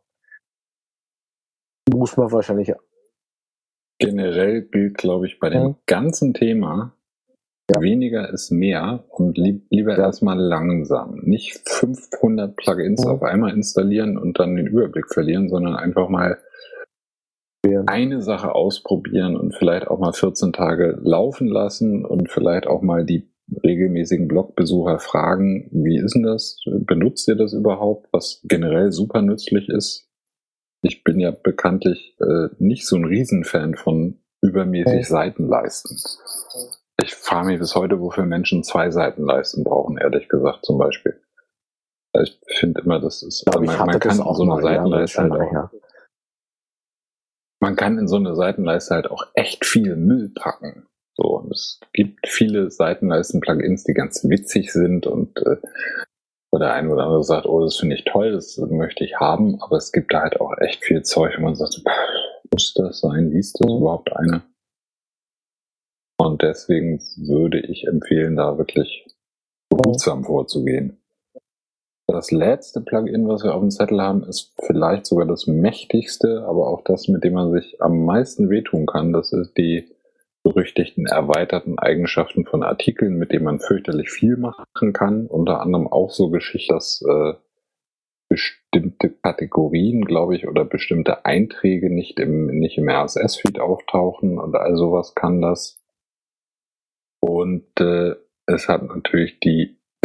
muss man wahrscheinlich... Generell gilt, glaube ich, bei dem hm. ganzen Thema, ja. weniger ist mehr und lieb, lieber ja. erstmal langsam. Nicht fünfhundert Plugins hm. auf einmal installieren und dann den Überblick verlieren, sondern einfach mal eine Sache ausprobieren und vielleicht auch mal vierzehn Tage laufen lassen und vielleicht auch mal die regelmäßigen Blogbesucher fragen, wie ist denn das? Benutzt ihr das überhaupt? Was generell super nützlich ist. Ich bin ja bekanntlich äh, nicht so ein Riesenfan von übermäßig okay. Seitenleisten. Ich frage mich bis heute, wofür Menschen zwei Seitenleisten brauchen, ehrlich gesagt zum Beispiel. Ich finde immer, das ist, also man, man kann so eine Seitenleiste halt auch, ja. Man kann in so eine Seitenleiste halt auch echt viel Müll packen. So, und es gibt viele Seitenleisten-Plugins, die ganz witzig sind und äh, wo der eine oder andere sagt, oh, das finde ich toll, das möchte ich haben, aber es gibt da halt auch echt viel Zeug, wo man sagt, muss das sein, liest das überhaupt eine? Und deswegen würde ich empfehlen, da wirklich behutsam vorzugehen. Das letzte Plugin, was wir auf dem Zettel haben, ist vielleicht sogar das mächtigste, aber auch das, mit dem man sich am meisten wehtun kann. Das ist die berüchtigten erweiterten Eigenschaften von Artikeln, mit denen man fürchterlich viel machen kann. Unter anderem auch so Geschichten, dass äh, bestimmte Kategorien, glaube ich, oder bestimmte Einträge nicht im, nicht im R S S-Feed auftauchen und all sowas kann das. Und äh, es hat natürlich die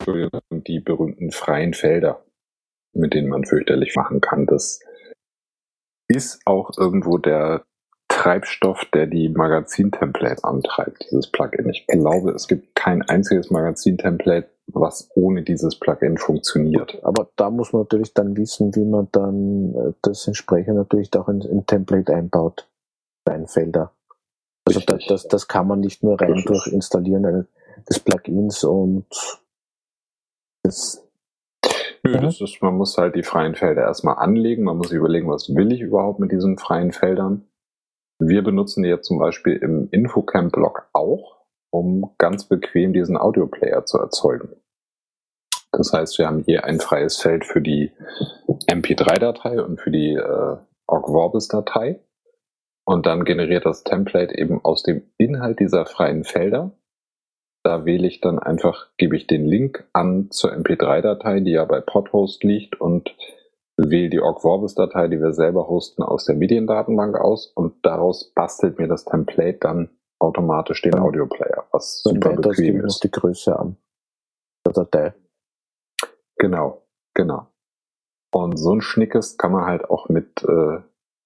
die berühmten freien Felder, mit denen man fürchterlich machen kann. Das ist auch irgendwo der Treibstoff, der die Magazin-Templates antreibt, dieses Plugin. Ich glaube, es gibt kein einziges Magazin-Template, was ohne dieses Plugin funktioniert. Aber da muss man natürlich dann wissen, wie man dann das entsprechend natürlich auch in, in Template einbaut, ein Felder. Also da, das, das kann man nicht nur rein durch Installieren des Plugins und das. Nö, das ist, man muss halt die freien Felder erstmal anlegen, man muss sich überlegen, was will ich überhaupt mit diesen freien Feldern. Wir benutzen die jetzt zum Beispiel im Infocamp-Blog auch, um ganz bequem diesen Audioplayer zu erzeugen. Das heißt, wir haben hier ein freies Feld für die M P drei Datei und für die äh, Ogg Vorbis Datei. Und dann generiert das Template eben aus dem Inhalt dieser freien Felder. Da wähle ich dann einfach, gebe ich den Link an zur M P drei Datei, die ja bei Podhost liegt, und wähle die Ogg Vorbis Datei, die wir selber hosten, aus der Mediendatenbank aus, und daraus bastelt mir das Template dann automatisch den Audioplayer, was super bequem ist. Die Größe an der Datei. Genau, genau. Und so ein Schnickes kann man halt auch mit, äh,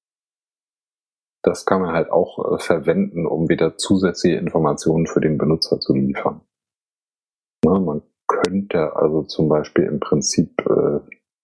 das kann man halt auch äh, verwenden, um wieder zusätzliche Informationen für den Benutzer zu liefern. Na, man könnte also zum Beispiel im Prinzip, äh,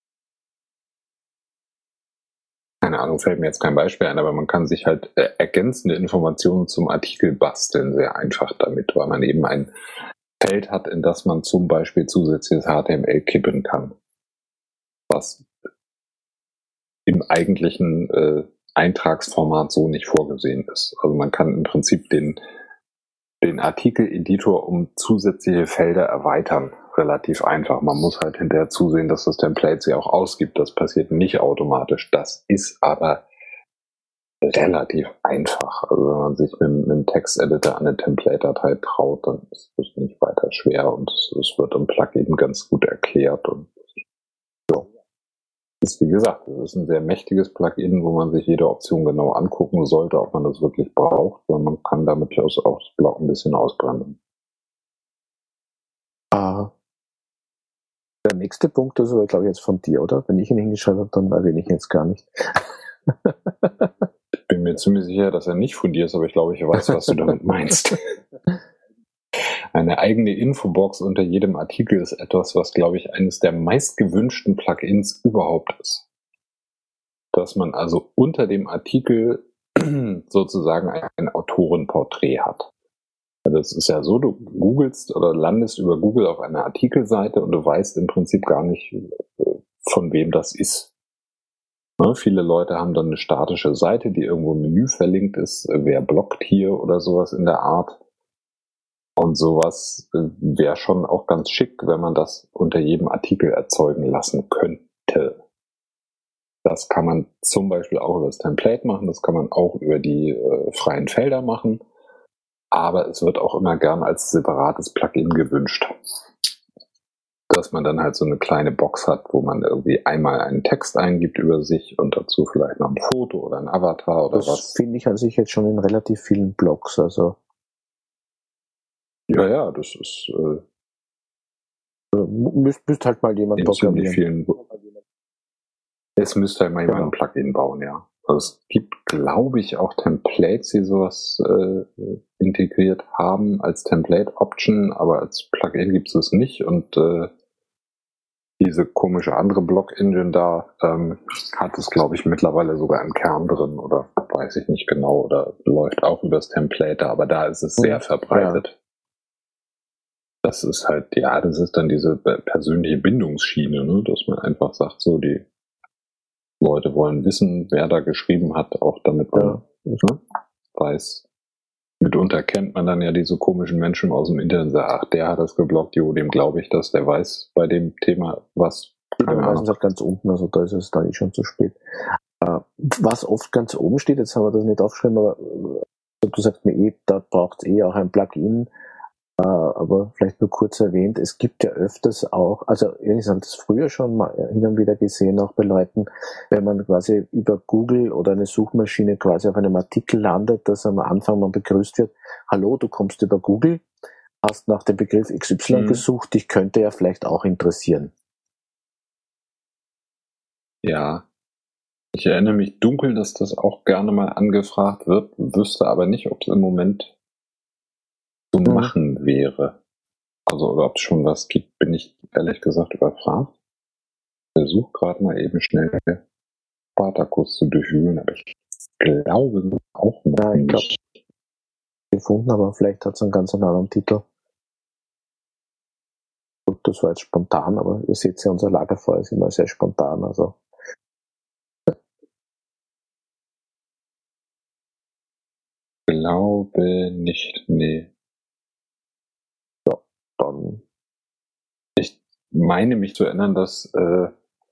keine Ahnung, fällt mir jetzt kein Beispiel ein, aber man kann sich halt äh, ergänzende Informationen zum Artikel basteln, sehr einfach damit, weil man eben ein Feld hat, in das man zum Beispiel zusätzliches H T M L kippen kann, was im eigentlichen äh, Eintragsformat so nicht vorgesehen ist. Also man kann im Prinzip den, den Artikeleditor um zusätzliche Felder erweitern, relativ einfach. Man muss halt hinterher zusehen, dass das Template sie auch ausgibt. Das passiert nicht automatisch. Das ist aber relativ einfach. Also wenn man sich mit, mit dem Texteditor an eine Template-Datei traut, dann ist das nicht weiter schwer, und es, es wird im Plugin ganz gut erklärt. Und ja, ist, wie gesagt, es ist ein sehr mächtiges Plugin, wo man sich jede Option genau angucken sollte, ob man das wirklich braucht, weil man kann damit auch das Blog ein bisschen ausbremsen. Ah. Der nächste Punkt ist aber, glaube ich, jetzt von dir, oder? Wenn ich ihn hingeschrieben habe, dann erwähne ich ihn jetzt gar nicht. Ich bin mir ziemlich sicher, dass er nicht von dir ist, aber ich glaube, ich weiß, was du damit meinst. Eine eigene Infobox unter jedem Artikel ist etwas, was, glaube ich, eines der meistgewünschten Plugins überhaupt ist. Dass man also unter dem Artikel sozusagen ein Autorenporträt hat. Das ist ja so, du googelst oder landest über Google auf einer Artikelseite und du weißt im Prinzip gar nicht, von wem das ist. Ne, viele Leute haben dann eine statische Seite, die irgendwo im Menü verlinkt ist. Wer bloggt hier oder sowas in der Art? Und sowas wäre schon auch ganz schick, wenn man das unter jedem Artikel erzeugen lassen könnte. Das kann man zum Beispiel auch über das Template machen, das kann man auch über die äh, freien Felder machen. Aber es wird auch immer gern als separates Plugin gewünscht. Dass man dann halt so eine kleine Box hat, wo man irgendwie einmal einen Text eingibt über sich und dazu vielleicht noch ein Foto oder ein Avatar oder das was. Das finde ich an sich jetzt schon in relativ vielen Blogs. Also ja, ja, das ist... Äh, müsste müsst halt mal jemand programmieren. Vielen, es müsste halt mal jemand genau. ein Plugin bauen, ja. Also es gibt, glaube ich, auch Templates, die sowas äh, integriert haben als Template-Option, aber als Plugin gibt es es nicht. Und äh, diese komische andere Blog-Engine da ähm, hat es, glaube ich, mittlerweile sogar im Kern drin, oder weiß ich nicht genau, oder läuft auch übers Template, aber da ist es sehr verbreitet. Ja. Das ist halt, ja, das ist dann diese persönliche Bindungsschiene, ne? Dass man einfach sagt, so die Leute wollen wissen, wer da geschrieben hat, auch damit man ja. ne, weiß. Mitunter kennt man dann ja diese komischen Menschen aus dem Internet und sagt, ach, der hat das geblockt, jo, dem glaube ich das, der weiß bei dem Thema was. Keine Ahnung. Meistens halt ganz unten, also da ist es dann schon zu spät. Was oft ganz oben steht, jetzt haben wir das nicht aufgeschrieben, aber du sagst mir eh, da braucht es eh auch ein Plugin. Aber vielleicht nur kurz erwähnt, es gibt ja öfters auch, also ich habe das früher schon mal hin und wieder gesehen, auch bei Leuten, wenn man quasi über Google oder eine Suchmaschine quasi auf einem Artikel landet, dass am Anfang man begrüßt wird, hallo, du kommst über Google, hast nach dem Begriff X Y Mhm. gesucht, dich könnte ja vielleicht auch interessieren. Ja. Ich erinnere mich dunkel, dass das auch gerne mal angefragt wird, wüsste aber nicht, ob es im Moment zu Mhm. machen wäre. Also, oder ob es schon was gibt, bin ich ehrlich gesagt überfragt. Ich versuche gerade mal eben schnell Spartacus zu durchwühlen, aber ich glaube auch noch Ja, ich glaub- nicht. Gefunden, aber vielleicht hat es einen ganz anderen Titel. Gut, das war jetzt spontan, aber ihr seht ja, unser Lagerfeuer ist immer sehr spontan. Also Glaube nicht, nee. dann Ich meine mich zu erinnern, dass, äh,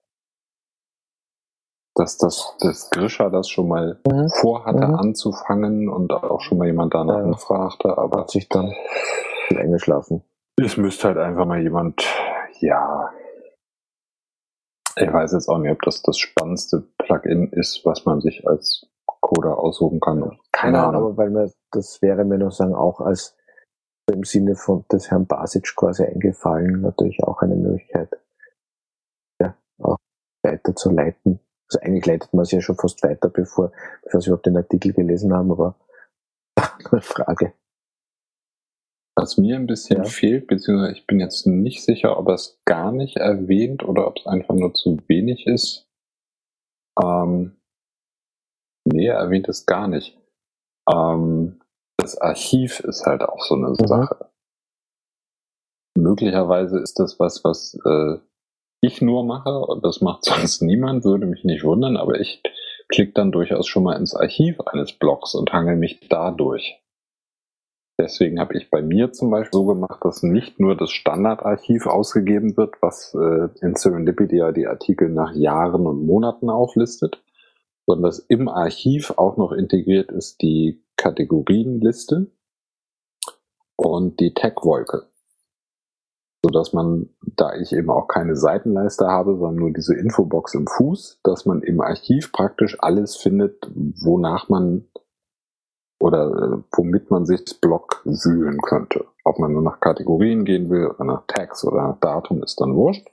dass das, das Grisha das schon mal Mhm. vorhatte Mhm. anzufangen und auch schon mal jemand danach Ja. anfragte, aber hat sich dann eingeschlafen. es müsste halt einfach mal jemand, ja, ich weiß jetzt auch nicht, ob das das spannendste Plugin ist, was man sich als Coder aussuchen kann. Keine Nein, Ahnung. aber weil mir, das wäre mir nur sagen, auch als im Sinne von des Herrn Basic quasi eingefallen, natürlich auch eine Möglichkeit, ja, auch weiterzuleiten. Also eigentlich leitet man es ja schon fast weiter, bevor, bevor Sie überhaupt den Artikel gelesen haben, aber eine Frage. Was mir ein bisschen Ja. fehlt, beziehungsweise ich bin jetzt nicht sicher, ob er es gar nicht erwähnt oder ob es einfach nur zu wenig ist. Ähm, nee, er erwähnt es gar nicht. Ähm, das Archiv ist halt auch so eine Mhm. Sache. Möglicherweise ist das was, was äh, ich nur mache und das macht sonst niemand, würde mich nicht wundern, aber ich klicke dann durchaus schon mal ins Archiv eines Blogs und hangel mich da durch. Deswegen habe ich bei mir zum Beispiel so gemacht, dass nicht nur das Standardarchiv ausgegeben wird, was äh, in Serendipity ja die Artikel nach Jahren und Monaten auflistet, sondern dass im Archiv auch noch integriert ist die Kategorienliste und die Tag-Wolke. Sodass man, da ich eben auch keine Seitenleiste habe, sondern nur diese Infobox im Fuß, dass man im Archiv praktisch alles findet, wonach man oder äh, womit man sich das Blog wühlen könnte. Ob man nur nach Kategorien gehen will oder nach Tags oder nach Datum, ist dann wurscht.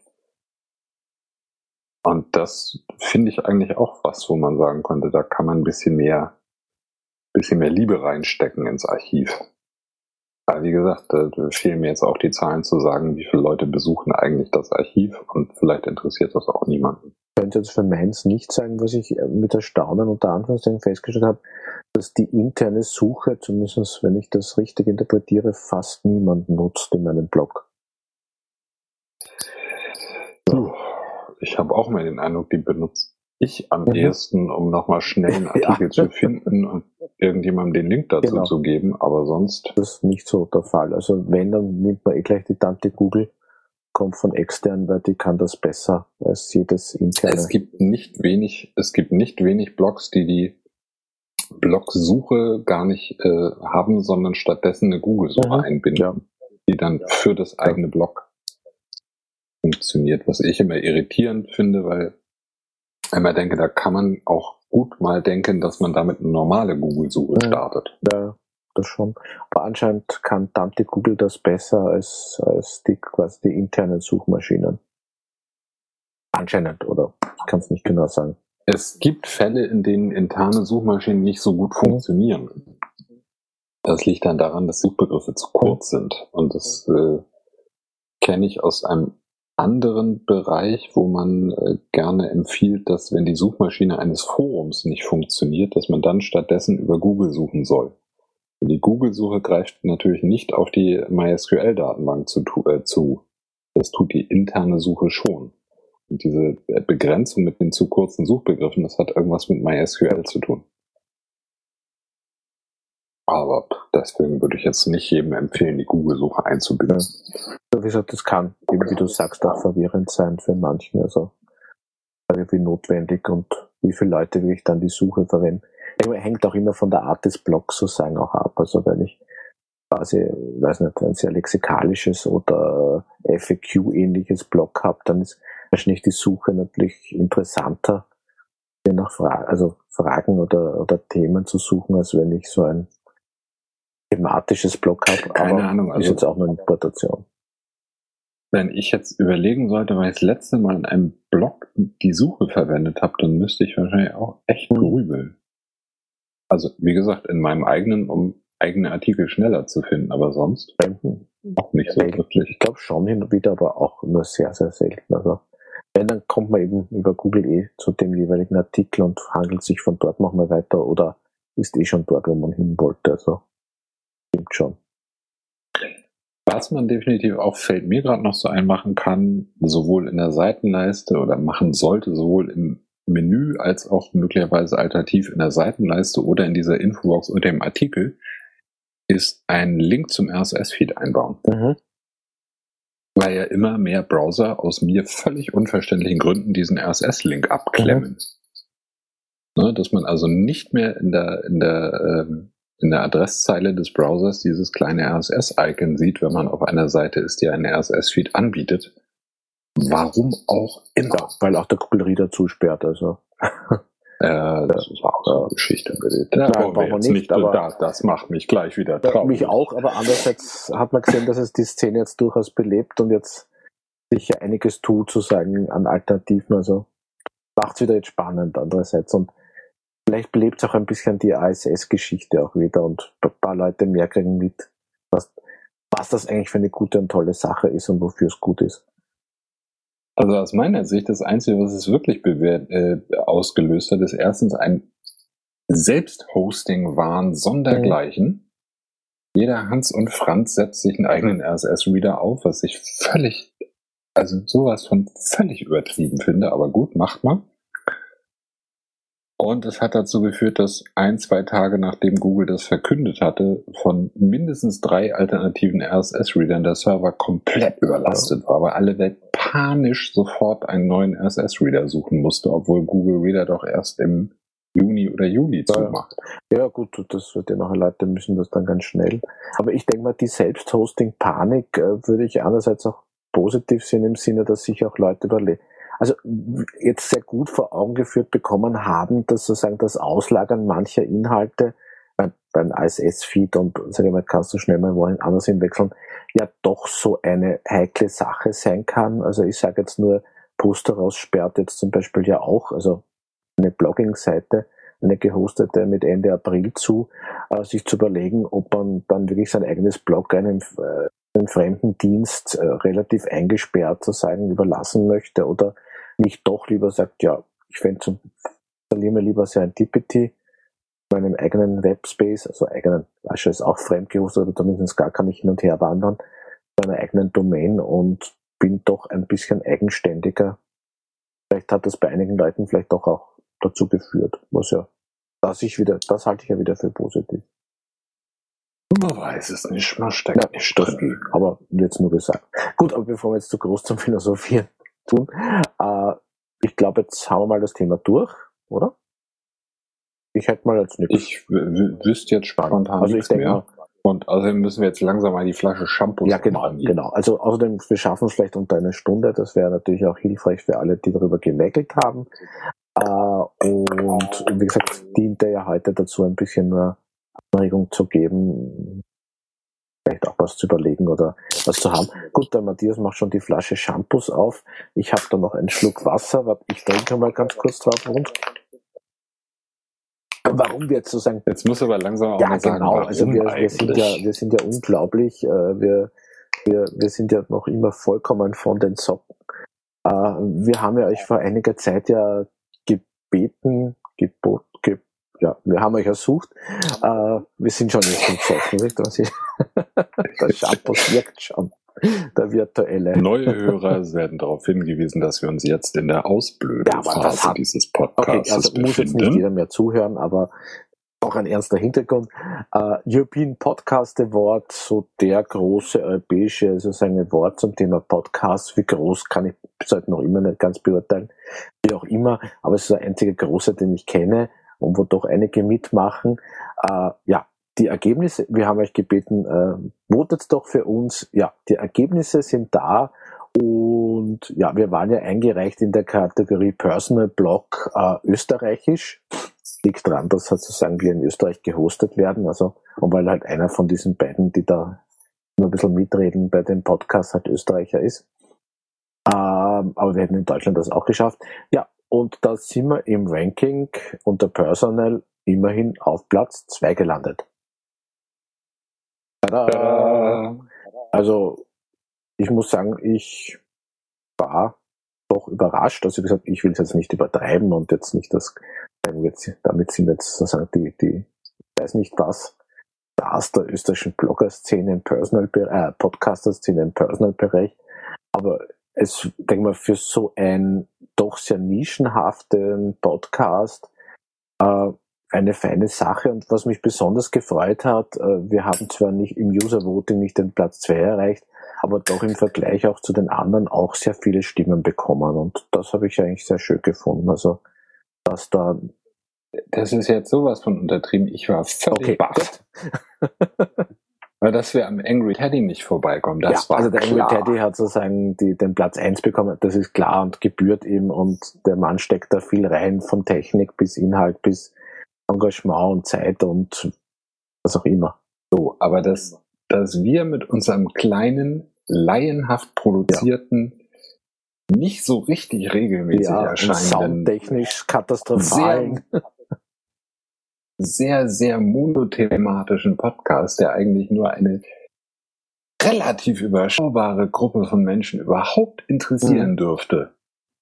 Und das finde ich eigentlich auch was, wo man sagen könnte, da kann man ein bisschen mehr, bisschen mehr Liebe reinstecken ins Archiv. Aber wie gesagt, da fehlen mir jetzt auch die Zahlen zu sagen, wie viele Leute besuchen eigentlich das Archiv und vielleicht interessiert das auch niemanden. Ich könnte jetzt für meins nicht sagen, was ich mit Erstaunen unter Anführungszeichen festgestellt habe, dass die interne Suche, zumindest wenn ich das richtig interpretiere, fast niemand nutzt in meinem Blog. Puh, ich habe auch mal den Eindruck, die benutze ich am Mhm. ehesten, um nochmal schnell einen Artikel Ja. zu finden und irgendjemandem den Link dazu Genau. zu geben, aber sonst Das ist nicht so der Fall. Also wenn, dann nimmt man eh gleich die Tante Google, kommt von extern, weil die kann das besser als jedes interne. es gibt nicht wenig, es gibt nicht wenig Blogs, die die Blogsuche gar nicht äh, haben, sondern stattdessen eine Google-Suche Mhm. einbinden, Ja. die dann für das eigene Blog funktioniert, was ich immer irritierend finde, weil ich immer denke, da kann man auch gut mal denken, dass man damit eine normale Google-Suche Mhm. startet. Ja, das schon. Aber anscheinend kann Tante Google das besser als, als die quasi die internen Suchmaschinen. Anscheinend, oder? Ich kann es nicht genau sagen. Es gibt Fälle, in denen interne Suchmaschinen nicht so gut funktionieren. Das liegt dann daran, dass Suchbegriffe zu kurz sind. Und das äh, kenne ich aus einem anderen Bereich, wo man äh, gerne empfiehlt, dass wenn die Suchmaschine eines Forums nicht funktioniert, dass man dann stattdessen über Google suchen soll. Und die Google-Suche greift natürlich nicht auf die MySQL-Datenbank zu, äh, zu. Das tut die interne Suche schon. Und diese Begrenzung mit den zu kurzen Suchbegriffen, das hat irgendwas mit MySQL zu tun. Aber deswegen würde ich jetzt nicht jedem empfehlen, die Google-Suche einzubinden. So wie gesagt, das kann, eben wie du sagst, auch verwirrend sein für manchen. Also wie notwendig und wie viele Leute will ich dann die Suche verwenden. Hängt auch immer von der Art des Blogs sozusagen auch ab. Also wenn ich quasi, weiß nicht, ein sehr lexikalisches oder F A Q-ähnliches Blog habe, dann ist wahrscheinlich die Suche natürlich interessanter, je nach Fra- also Fragen oder, oder Themen zu suchen, als wenn ich so ein thematisches Blog habe, Keine aber Ahnung, also ist jetzt auch nur eine Interpretation. Wenn ich jetzt überlegen sollte, weil ich das letzte Mal in einem Blog die Suche verwendet habe, dann müsste ich wahrscheinlich auch echt grübeln. Also, wie gesagt, in meinem eigenen, um eigene Artikel schneller zu finden, aber sonst auch nicht so wirklich. Ich glaube schon hin und wieder, aber auch nur sehr, sehr selten. Also, wenn, dann kommt man eben über Google eh zu dem jeweiligen Artikel und handelt sich von dort nochmal weiter oder ist eh schon dort, wo man hin wollte. Also, stimmt schon. Was man definitiv auch, fällt mir gerade noch so ein, machen kann, sowohl in der Seitenleiste oder machen sollte, sowohl im Menü als auch möglicherweise alternativ in der Seitenleiste oder in dieser Infobox unter dem Artikel, ist einen Link zum R S S-Feed einbauen. Mhm. Weil ja immer mehr Browser aus mir völlig unverständlichen Gründen diesen R S S-Link abklemmen. Mhm. Ne, dass man also nicht mehr in der, in der, ähm, in der Adresszeile des Browsers dieses kleine R S S-Icon sieht, wenn man auf einer Seite ist, die einen R S S-Feed anbietet. Warum auch immer. Ja, weil auch der Google Reader zusperrt, also. Äh, das ist auch so eine Geschichte. Da Nein, brauchen wir jetzt nicht, nicht, aber das, das macht mich gleich wieder traurig. Mich auch, aber andererseits hat man gesehen, dass es die Szene jetzt durchaus belebt und jetzt sicher einiges tut, sozusagen, an Alternativen. Also macht es wieder jetzt spannend andererseits. Und vielleicht belebt es auch ein bisschen die A S S-Geschichte auch wieder und ein paar Leute mehr kriegen mit, was, was das eigentlich für eine gute und tolle Sache ist und wofür es gut ist. Also aus meiner Sicht, das Einzige, was es wirklich bewährt, äh, ausgelöst hat, ist erstens ein Selbsthosting-Wahn sondergleichen. Mhm. Jeder Hans und Franz setzt sich einen eigenen R S S-Reader auf, was ich völlig, also sowas von völlig übertrieben finde, aber gut, macht man. Und es hat dazu geführt, dass ein, zwei Tage nachdem Google das verkündet hatte, von mindestens drei alternativen R S S-Readern der Server komplett überlastet war, weil alle Welt panisch sofort einen neuen R S S-Reader suchen musste, obwohl Google Reader doch erst im Juni oder Juli zumacht. Ja gut, das wird ja nachher Leute müssen das dann ganz schnell. Aber ich denke mal, die Selbsthosting-Panik äh, würde ich einerseits auch positiv sehen, im Sinne, dass sich auch Leute überlegen. Also jetzt sehr gut vor Augen geführt bekommen haben, dass sozusagen das Auslagern mancher Inhalte beim, beim R S S-Feed und sag ich mal, kannst du schnell mal wohin anders hinwechseln, ja doch so eine heikle Sache sein kann. Also ich sage jetzt nur, Posterous sperrt jetzt zum Beispiel ja auch, also eine Blogging-Seite, eine gehostete mit Ende April zu, äh, sich zu überlegen, ob man dann wirklich sein eigenes Blog einem äh, einen fremden Dienst äh, relativ eingesperrt sozusagen überlassen möchte oder nicht doch lieber sagt, ja, ich fände installiere mir lieber Serendipity, meinen eigenen Webspace, also eigenen, Asche ist auch fremd gehostet, oder zumindest gar kann ich hin und her wandern, meiner eigenen Domain und bin doch ein bisschen eigenständiger. Vielleicht hat das bei einigen Leuten vielleicht doch auch dazu geführt, was ja, das ich wieder, das halte ich ja wieder für positiv. Man weiß es nicht, man steckt ja, nicht drin. Aber jetzt nur gesagt. Gut, aber bevor wir jetzt zu groß zum Philosophieren tun, äh, ich glaube, jetzt haben wir mal das Thema durch, oder? Ich hätte mal jetzt nichts. Ich wüsste jetzt spontan also nichts ich mehr. Mal, und außerdem müssen wir jetzt langsam mal die Flasche Shampoo Ja, genau, machen. genau. Also außerdem, wir schaffen es vielleicht unter eine Stunde. Das wäre natürlich auch hilfreich für alle, die darüber gemäkelt haben. Äh, und wie gesagt, diente ja heute dazu, ein bisschen nur Anregung zu geben, vielleicht auch was zu überlegen oder was zu haben. Gut, der Matthias macht schon die Flasche Shampoos auf. Ich habe da noch einen Schluck Wasser. Warte, ich trinke mal ganz kurz drauf rund. Warum wir jetzt so sagen... Jetzt muss aber langsam auch ja, mal sagen, genau. Also wir, wir, sind ja, wir sind ja unglaublich. Wir, wir, wir sind ja noch immer vollkommen von den Socken. Wir haben ja euch vor einiger Zeit ja gebeten, gebot, ge, ja, wir haben euch ersucht. Wir sind schon nicht zum Zocken, nicht? Der Shampoo wirkt schon. Der virtuelle. Neue Hörer werden darauf hingewiesen, dass wir uns jetzt in der Ausblödungsphase ja, dieses Podcasts okay, also befinden. Muss jetzt nicht jeder mehr zuhören, aber auch ein ernster Hintergrund. Uh, European Podcast Award, so der große europäische, also sein Award zum Thema Podcast. Wie groß kann ich bis heute noch immer nicht ganz beurteilen. Wie auch immer, aber es ist der einzige große, den ich kenne und wo doch einige mitmachen. Uh, ja, die Ergebnisse, wir haben euch gebeten, äh, votet doch für uns. Ja, die Ergebnisse sind da und ja, wir waren ja eingereicht in der Kategorie Personal Blog äh, österreichisch. liegt daran, dass sozusagen wir in Österreich gehostet werden, also, und weil halt einer von diesen beiden, die da nur ein bisschen mitreden bei dem Podcast, halt Österreicher ist. Ähm, aber wir hätten in Deutschland das auch geschafft. Ja, und da sind wir im Ranking unter Personal immerhin auf Platz zwei gelandet. Tada! Also, ich muss sagen, ich war doch überrascht. Also, wie gesagt, ich will es jetzt nicht übertreiben und jetzt nicht das, jetzt, damit sind jetzt sozusagen die, die, ich weiß nicht was, Stars der österreichischen Blogger-Szene im Personal, äh, Podcaster-Szene im Personal-Bereich. Aber es, denke mal, für so einen doch sehr nischenhaften Podcast, äh, eine feine Sache. Und was mich besonders gefreut hat, äh, wir haben zwar nicht im User-Voting nicht den Platz zwei erreicht, aber doch im Vergleich auch zu den anderen auch sehr viele Stimmen bekommen. Und das habe ich eigentlich sehr schön gefunden. Also, dass da... Das ist jetzt sowas von untertrieben. Ich war völlig okay, baff. Weil dass wir am Angry Teddy nicht vorbeikommen, das ja, war also der klar. Angry Teddy hat sozusagen die, den Platz eins bekommen, das ist klar und gebührt ihm, und der Mann steckt da viel rein, von Technik bis Inhalt bis Engagement und Zeit und was auch immer. So, aber dass, dass wir mit unserem kleinen, laienhaft produzierten, ja. nicht so richtig regelmäßig ja, erscheinenden, soundtechnisch katastrophalen, sehr, sehr, sehr monothematischen Podcast, der eigentlich nur eine relativ überschaubare Gruppe von Menschen überhaupt interessieren mhm. dürfte,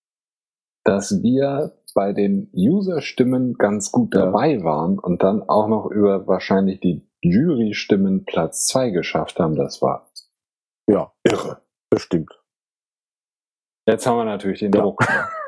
dass wir bei den User-Stimmen ganz gut dabei ja. waren und dann auch noch über wahrscheinlich die Jury-Stimmen Platz zwei geschafft haben, das war ja irre. Bestimmt. Jetzt haben wir natürlich den ja. Druck.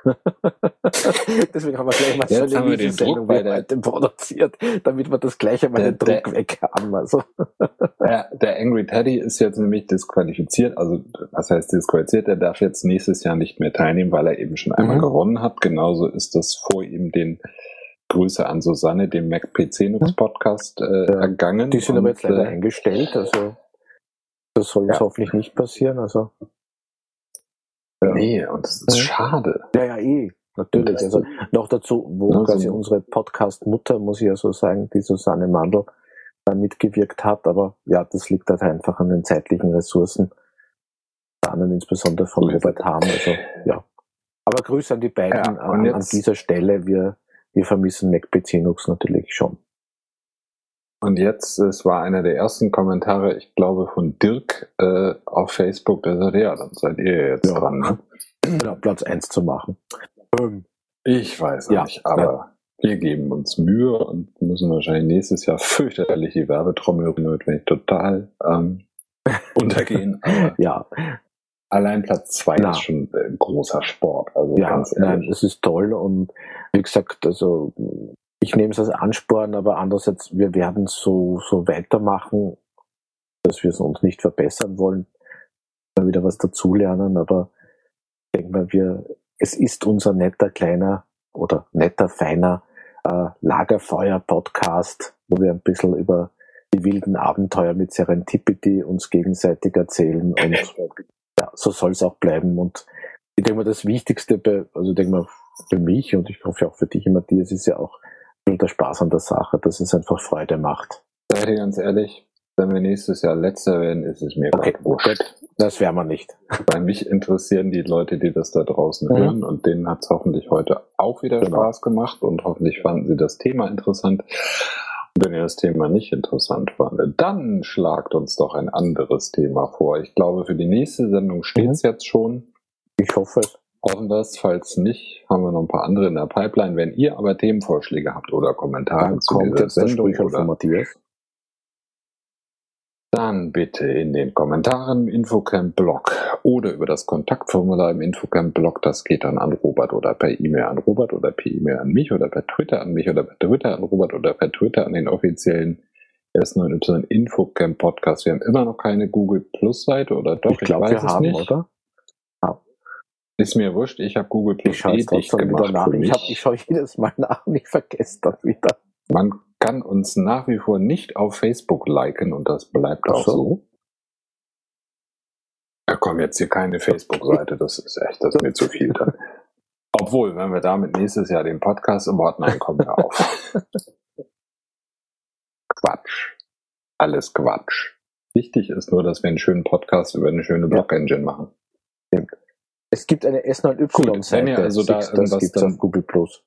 Deswegen haben wir gleich mal Jetzt so eine Sendung bei der heute produziert, damit wir das gleich einmal den Druck der, weg haben. Also. Der, der Angry Teddy ist jetzt nämlich disqualifiziert, also was heißt disqualifiziert, er darf jetzt nächstes Jahr nicht mehr teilnehmen, weil er eben schon einmal mhm. gewonnen hat. Genauso ist das vor ihm den Grüße an Susanne, dem Mac P C Nux Podcast äh, ja. ergangen. Die sind und, aber jetzt leider äh, eingestellt, also das soll uns ja. hoffentlich nicht passieren. Also Ja. Nee, und das ist ja. schade. Ja, ja, eh, natürlich. Also noch dazu, wo also, quasi unsere Podcast-Mutter, muss ich ja so sagen, die Susanne Mandl, da mitgewirkt hat. Aber ja, das liegt halt einfach an den zeitlichen Ressourcen. Dann insbesondere von so Robert Harm. Also, ja. Aber Grüße an die beiden ja, an, jetzt, an dieser Stelle. Wir, wir vermissen Mac P C Nux natürlich schon. Und jetzt, es war einer der ersten Kommentare, ich glaube von Dirk äh, auf Facebook, der sagte, ja, dann seid ihr jetzt ja. dran, ne? Ja, Platz eins zu machen. Ähm, ich weiß ja, nicht, aber ja. wir geben uns Mühe und müssen wahrscheinlich nächstes Jahr fürchterlich die Werbetrommel rühren, wenn ich total ähm, untergehen. Aber ja. Allein Platz zwei Na. ist schon ein großer Sport. Also ja, ganz nein, es ist toll und wie gesagt, also ich nehme es als Ansporn, aber andererseits, wir werden so, so weitermachen, dass wir es uns nicht verbessern wollen, mal wieder was dazulernen, aber ich denke mal, wir, es ist unser netter, kleiner oder netter, feiner äh, Lagerfeuer-Podcast, wo wir ein bisschen über die wilden Abenteuer mit Serendipity uns gegenseitig erzählen und ja, so soll es auch bleiben und ich denke mal, das Wichtigste bei, also ich denke mal, für mich und ich hoffe auch für dich, Matthias, ist ja auch der Spaß an der Sache, dass es einfach Freude macht. Seid ihr ganz ehrlich, wenn wir nächstes Jahr Letzter werden, ist es mir okay, wurscht. Das werden wir nicht. Bei mich interessieren die Leute, die das da draußen mhm. hören und denen hat es hoffentlich heute auch wieder genau. Spaß gemacht und hoffentlich fanden sie das Thema interessant. Und wenn ihr das Thema nicht interessant fandet, dann schlagt uns doch ein anderes Thema vor. Ich glaube, für die nächste Sendung steht es mhm. jetzt schon. Ich hoffe es. Hoffen wir es, falls nicht, haben wir noch ein paar andere in der Pipeline. Wenn ihr aber Themenvorschläge habt oder Kommentare dann zu dieser Sendung oder Matthias, dann bitte in den Kommentaren im Infocamp-Blog oder über das Kontaktformular im Infocamp-Blog. Das geht dann an Robert oder per E-Mail an Robert oder per E-Mail an mich oder per Twitter an mich oder per Twitter an Robert oder per Twitter an den offiziellen S neun Y Infocamp-Podcast. Wir haben immer noch keine Google-Plus-Seite oder doch? Ich glaube, wir haben, nicht. Oder? Ist mir wurscht, ich habe Google Plus eh dicht gemacht nach. für mich. Ich, hab, ich schaue jedes Mal nach und ich vergesse das wieder. Man kann uns nach wie vor nicht auf Facebook liken und das bleibt Ach auch so. so. Ja komm, jetzt hier keine Facebook-Seite, das ist echt, das ist mir zu viel dann. Obwohl, wenn wir damit nächstes Jahr den Podcast Award, nein, kommen wir auf. Quatsch. Alles Quatsch. Wichtig ist nur, dass wir einen schönen Podcast über eine schöne Blog-Engine machen. Es gibt eine S neun Y-Seite, also da das gibt es auf Google Plus.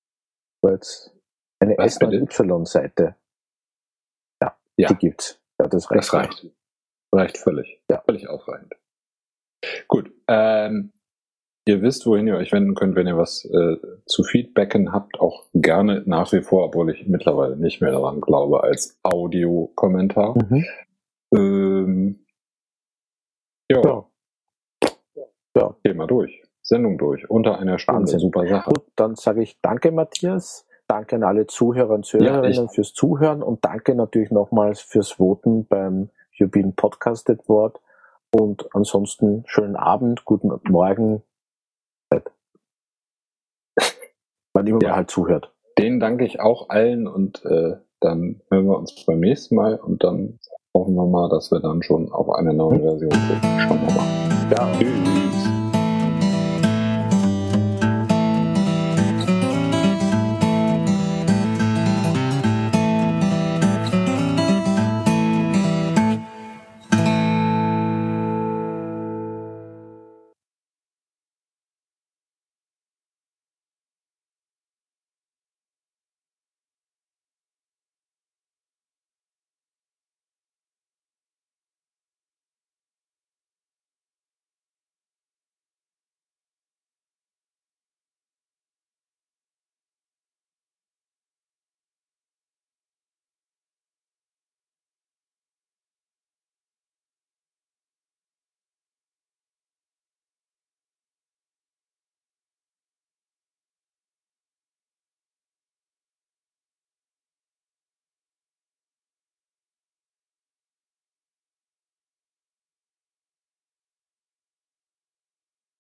Eine S neun Y-Seite. Ja, ja, die gibt's. Ja, das reicht. Das reicht. Reicht völlig. Ja. Völlig ausreichend. Gut. Ähm, ihr wisst, wohin ihr euch wenden könnt, wenn ihr was äh, zu feedbacken habt. Auch gerne nach wie vor, obwohl ich mittlerweile nicht mehr daran glaube, als Audiokommentar. Mhm. Ähm, ja. ja. Ja. Geh mal durch. Sendung durch. Unter einer Stunde. Wahnsinn. Super Sache. Gut, dann sage ich danke, Matthias. Danke an alle Zuhörer und Zuhörerinnen ja, fürs Zuhören und danke natürlich nochmals fürs Voten beim European Podcast Award. Und ansonsten schönen Abend, guten Morgen. Wann immer ja. man halt zuhört. Den danke ich auch allen und äh, dann hören wir uns beim nächsten Mal und dann hoffen wir mal, dass wir dann schon auf eine neue Version sind. Schauen wir mal. Ja. Tschüss.